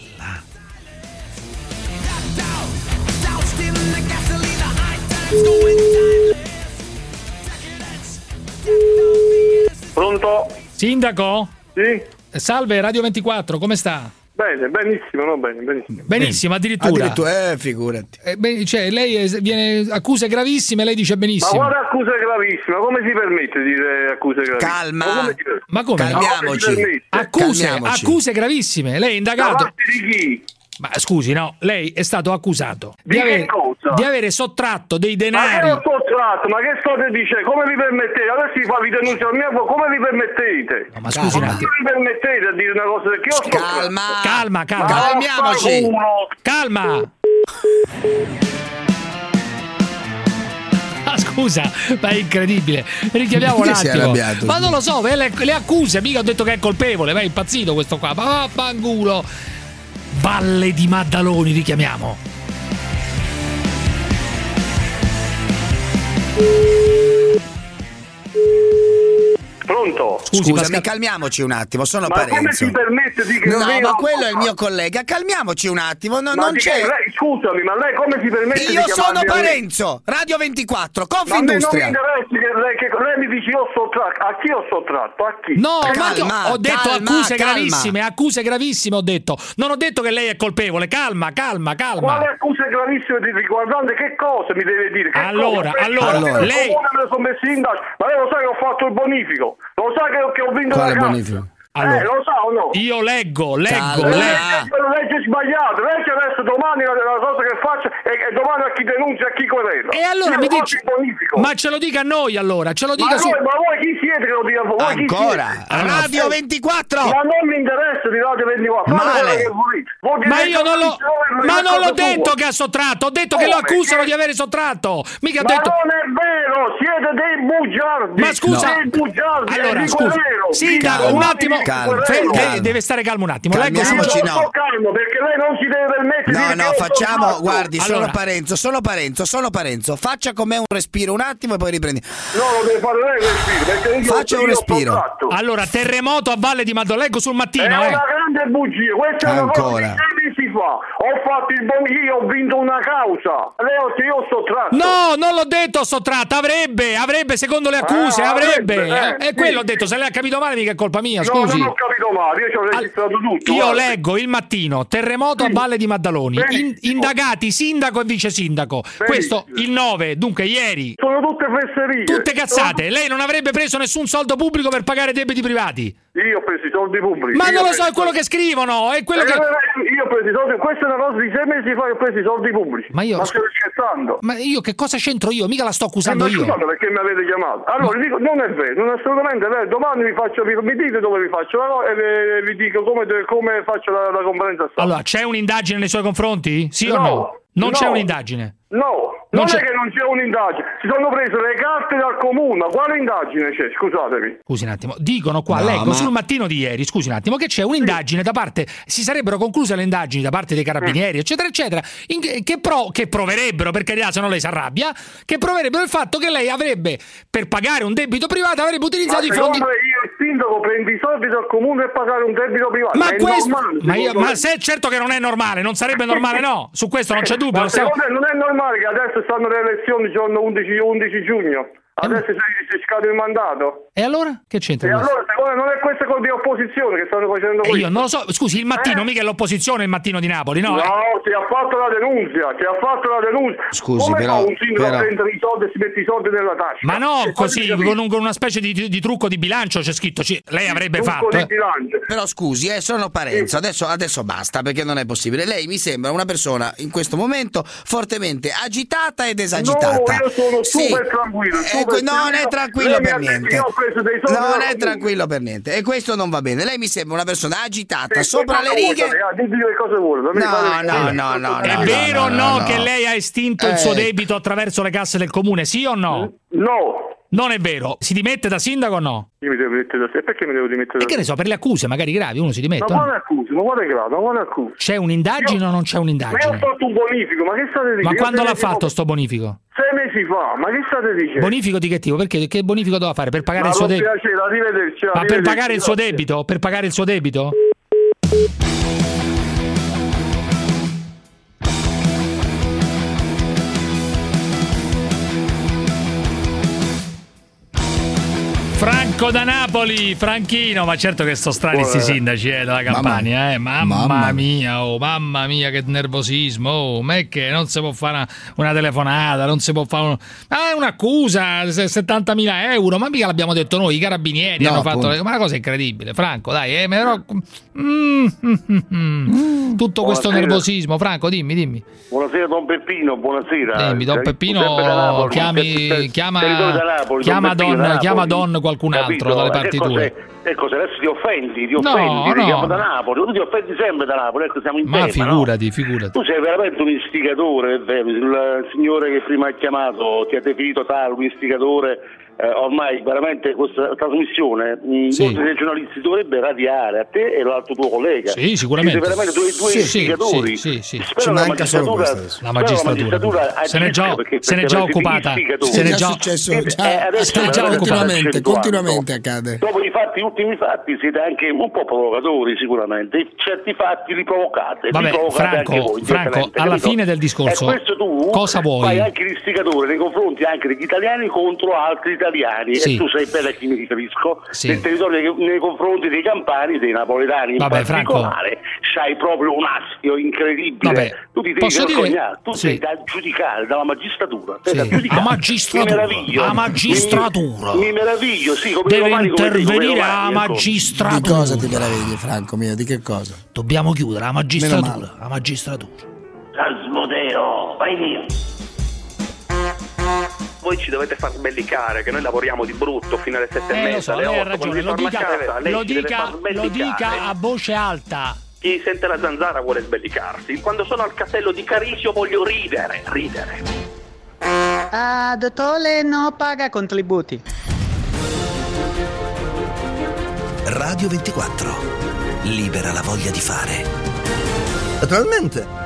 Pronto? Sindaco? Sì? Salve, Radio ventiquattro, come sta? Bene, benissimo, no bene, benissimo. Benissimo, addirittura. Addirittura, eh, figurati. Eh, beh, cioè, lei è- viene accuse gravissime, lei dice Ma benissimo. guarda accuse gravissime, come si permette di dire accuse gravissime? Calma. Ma come si permette? Ma come? Ma come si permette? Accuse, Calmiamoci. accuse gravissime. Lei è Da indagato. parte di chi? Ma scusi, no, lei è stato accusato Di che avere, cosa? di avere sottratto dei Ma che denari. ho sottratto? Ma che state dicendo? Come vi permettete? Adesso vi fa vi denuncio al mio avvocato, come vi permettete? No, ma scusi un come attimo. vi permettete a dire una cosa che io ho sottratto? Calma. Calma, calma. Ma Calmiamoci. vaffanculo. Calma. Ah, scusa, ma è incredibile. Richiamiamo un Perché si è attimo. arrabbiato? Ma non lo so, le, le accuse, mica ho detto che è colpevole, ma è impazzito questo qua. Ma vaffanculo. Valle di Maddaloni, richiamiamo. Pronto? Scusi, Scusami, calmiamoci un attimo, sono ma Parenzo. Come si permette di che No, lei ma non- quello è il mio collega, calmiamoci un attimo, no, Ma non di c'è... che- lei- scusami, ma lei come si permette di Io chiamarmi sono a me? Parenzo, Radio ventiquattro, Ma a me non mi Confindustria. interessa che lei, che lei mi dice io ho sottratto. A chi ho sottratto? A chi? No, ma che ho- Calma, ho detto calma, accuse calma. gravissime, accuse gravissime ho detto. Non ho detto che lei è colpevole. Calma, calma, calma. Quale accuse gravissime di riguardante che cosa mi deve dire? Che Allora, cosa? allora, Allora, lei- Come me ne sono messo in indagine? Ma lei lo sa che ho fatto il bonifico? Lo sa che, che ho vinto Quale la casa? bonifico? Allora, eh, lo sa o no? io leggo, leggo, Calma. leggo. Legge, legge sbagliato, legge adesso domani la, la cosa che faccio e, e domani a chi denuncia e a chi querela. E allora Io mi faccio dice, il bonifico. ma ce lo dica a noi allora, ce lo Ma, dica su. voi, ma voi chi siete che lo dica a voi? Voi chi Ancora, siete? Radio Eh, ventiquattro. Ma non mi interessa di Radio ventiquattro. Fate Male. quello che volete. Voi Ma dite io non l'ho, che ma non l'ho cosa tua. detto che ha sottratto, ho detto che lo Come? accusano Che- di avere sottratto. Mica ho Ma detto. non è vero, siete dei bugiardi. Ma scusa, dei bugiardi. allora e scusa, querelo. Sindaco, Calma, un attimo, calma, fe- calma. lei deve stare calmo un attimo. Leggo su- Calmiamoci, Io no. sto calmo perché lei non si deve permettere di No, dire no, che io facciamo, sono guardi, sono Allora. Parenzo, sono Parenzo, sono Parenzo. Faccia con me un respiro un attimo e poi riprendi. No, lo deve fare lei il respiro, perché io Faccia un io ho respiro. contratto. Allora, terremoto a Valle di Madonna, leggo sul mattino, È eh. una grande bugia, questa è una cosa Ancora. di sei mesi fa. Ho fatto il bon- io ho vinto una causa. Lei ho, io ho sottratto. No, non l'ho detto sottratta, avrebbe, avrebbe secondo le accuse, Ah, avrebbe. avrebbe, eh, e sì. quello ho detto, se lei ha capito male mica è colpa mia, No, scusi. non ho capito male, io ci ho registrato tutto. Io guarda. leggo il mattino, terremoto a Valle di Maddaloni, in- Benissimo. indagati sindaco e vice sindaco. Questo il nove, dunque ieri. Sono tutte fesserie. Tutte cazzate, lei non avrebbe preso nessun soldo pubblico per pagare debiti privati. Io ho preso i soldi pubblici. Ma Io non ho lo so, preso- è quello che scrivono, è quello Eh, che... Io ho preso i soldi, questa è una cosa di sei mesi fa, io ho preso i soldi pubblici. Ma io- Ma stai scherzando? Ma io che cosa c'entro io? Mica la sto accusando Eh, ma io. scusate, perché mi avete chiamato? Allora, dico, non è vero, non è assolutamente vero. Domani vi faccio, vi, mi dite dove vi faccio la cosa e vi, vi dico come, come faccio la, la conferenza stampa. Allora, c'è un'indagine nei suoi confronti? Sì o No, no? Non no. c'è un'indagine. No, Non non, c'è- è che non c'è un'indagine, si sono prese le carte dal comune, quale indagine c'è? Scusatemi. Scusi un attimo, dicono qua, No, leggo ma- sul mattino di ieri, scusi un attimo, che c'è un'indagine da parte, si sarebbero concluse le indagini da parte dei carabinieri, eccetera, eccetera, in che, che, pro- che proverebbero, per carità, se no lei si arrabbia, che proverebbero il fatto che lei avrebbe, per pagare un debito privato, avrebbe Ma utilizzato i secondo fondi... me io il sindaco prendo i soldi dal comune per pagare un debito privato. Ma è questo, normale, ma, io, secondo ma me. se certo che non è normale, non sarebbe normale, no, su questo non c'è dubbio. Ma lo stiamo- secondo me non è normale che adesso stanno le elezioni il giorno undici, undici giugno. Adesso si, si scade il mandato. E allora? Che c'entra E questo? allora secondo me non è questa cosa di opposizione che stanno facendo E qui. io non lo so, scusi, il mattino, Eh? mica è l'opposizione il mattino di Napoli, no? No, ti ha fatto la denuncia, ti ha fatto la denuncia. Scusi, Come però- fa un sindaco però- a prendere i soldi e si mette i soldi nella tasca? Ma no, E così, poi con, un- con una specie di, di trucco di bilancio c'è scritto, ci- lei avrebbe Trucco fatto. di eh. bilancio. Però scusi, eh, sono Parenzo, adesso, adesso basta perché non è possibile. Lei mi sembra una persona in questo momento fortemente agitata ed esagitata. No, io sono Sì. super tranquillo. Eh, super que- non è sereno. tranquillo Lei mi per ha detto, niente. Io ho preso dei soldi Non dalla è comune. tranquillo per niente. E questo non va bene. Lei mi sembra una persona agitata, Sì, sopra le cosa vuole, righe. raga? Digli che cosa vuole. non mi No, fate- no, no, no, È no, vero o no, no, no, che no. lei ha estinto il suo Eh. debito attraverso le casse del comune? Sì o no? No. Non è vero. Si dimette da sindaco o no? Io mi devo rimettere da sé. Perché mi devo rimettere E da che ne so, per le accuse magari gravi uno si Ma dimette. quale no? accusa? Ma quale grado? Ma quale accusa? C'è un'indagine o non c'è Ma io ho un'indagine? fatto un bonifico, ma che state dicendo? Ma Io quando sei l'ha mesi fa- fatto sto bonifico? Sei mesi fa, ma che state dicendo? Bonifico di che tipo? Perché che bonifico doveva fare? Per pagare Ma il suo con debito? piacere, arrivederci. Ma per arrivederci, pagare il suo grazie. debito? Per pagare il suo debito? Franco da Napoli, Franchino, ma certo che sto strani sti sindaci eh, della Campania, eh. Mamma, Mamma. mia, oh, mamma mia che nervosismo, oh, ma è che non si può fare una, una telefonata, non si può fare un... Ah, è un'accusa, se- settantamila euro, ma mica l'abbiamo detto noi, i carabinieri No, hanno fatto, appunto. le- ma una cosa incredibile, Franco, dai, eh, me ne ero- Mm, mm, mm, mm. tutto questo Buonasera. nervosismo, Franco, dimmi, dimmi. Buonasera Don Peppino, buonasera. Dimmi, Don Sei- Peppino, sempre da Napoli, chiami- sei- sei- chiama- territorio da Napoli, chiama Peppino Don- da Napoli. chiama Don qualcun altro Capito? dalle E parti che cos'è? tue. E cosa? Adesso ti offendi, ti No, offendi, ti no. chiamo da Napoli, tu ti offendi sempre da Napoli, ecco siamo in Ma tema, figurati, no? figurati. Tu sei veramente un istigatore, è vero, il signore che prima ha chiamato ti ha definito tale, un istigatore eh, ormai veramente questa trasmissione mh, Sì. molti dei giornalisti dovrebbe radiare a te e l'altro tuo collega. Sì, sicuramente. Siete veramente due, due Sì, investigatori. sì, sì, sì. Spero Ci la manca solo magistratura, questo adesso. La spero magistratura. magistratura Se n'è già- agisca, perché- se n'è perché già avete occupata. investigatori. Se n'è È già già- successo, Eh, già, adesso sta già veramente continuamente, accentuato. continuamente accade. Dopo i fatti, gli ultimi fatti, siete anche un po' provocatori sicuramente. Certi fatti li provocate, Vabbè, li provocate Franco, anche voi. Franco, indirettamente, alla capito? fine del discorso, E questo tu cosa vuoi? fai anche l'istigatore nei confronti anche degli italiani contro altri italiani. Sì. E tu sai bene a chi mi riferisco. Sì. Nel territorio nei, nei confronti dei campani, dei napoletani in Vabbè, Franco. particolare. C'hai proprio un astio incredibile. Vabbè, tu ti devi posso dire- vergognare, tu sì. sei da giudicare dalla magistratura. Sei Sì. da giudicare. A magistratura, Mi meraviglio. a magistratura. Mi, mi meraviglio, sì, come i Deve romani, come te, come i intervenire romani, a ecco. magistratura. Di cosa ti meravigli, Franco mio? Di che cosa? Dobbiamo chiudere la Meno magistratura. La magistratura. Asmodeo, vai via. Voi ci dovete far sbellicare, che noi lavoriamo di brutto fino alle sette e Eh, lo mezza, so, alle lei ha otto, quando ragione. vi Lo torna a dica, casa, lei lo ci deve dica, far lo sbellicare. dica a voce alta. Chi sente la zanzara vuole sbellicarsi. Quando sono al castello di Carisio voglio ridere, ridere. Ah, dottore, no paga contributi. Radio ventiquattro. Libera la voglia di fare. Naturalmente.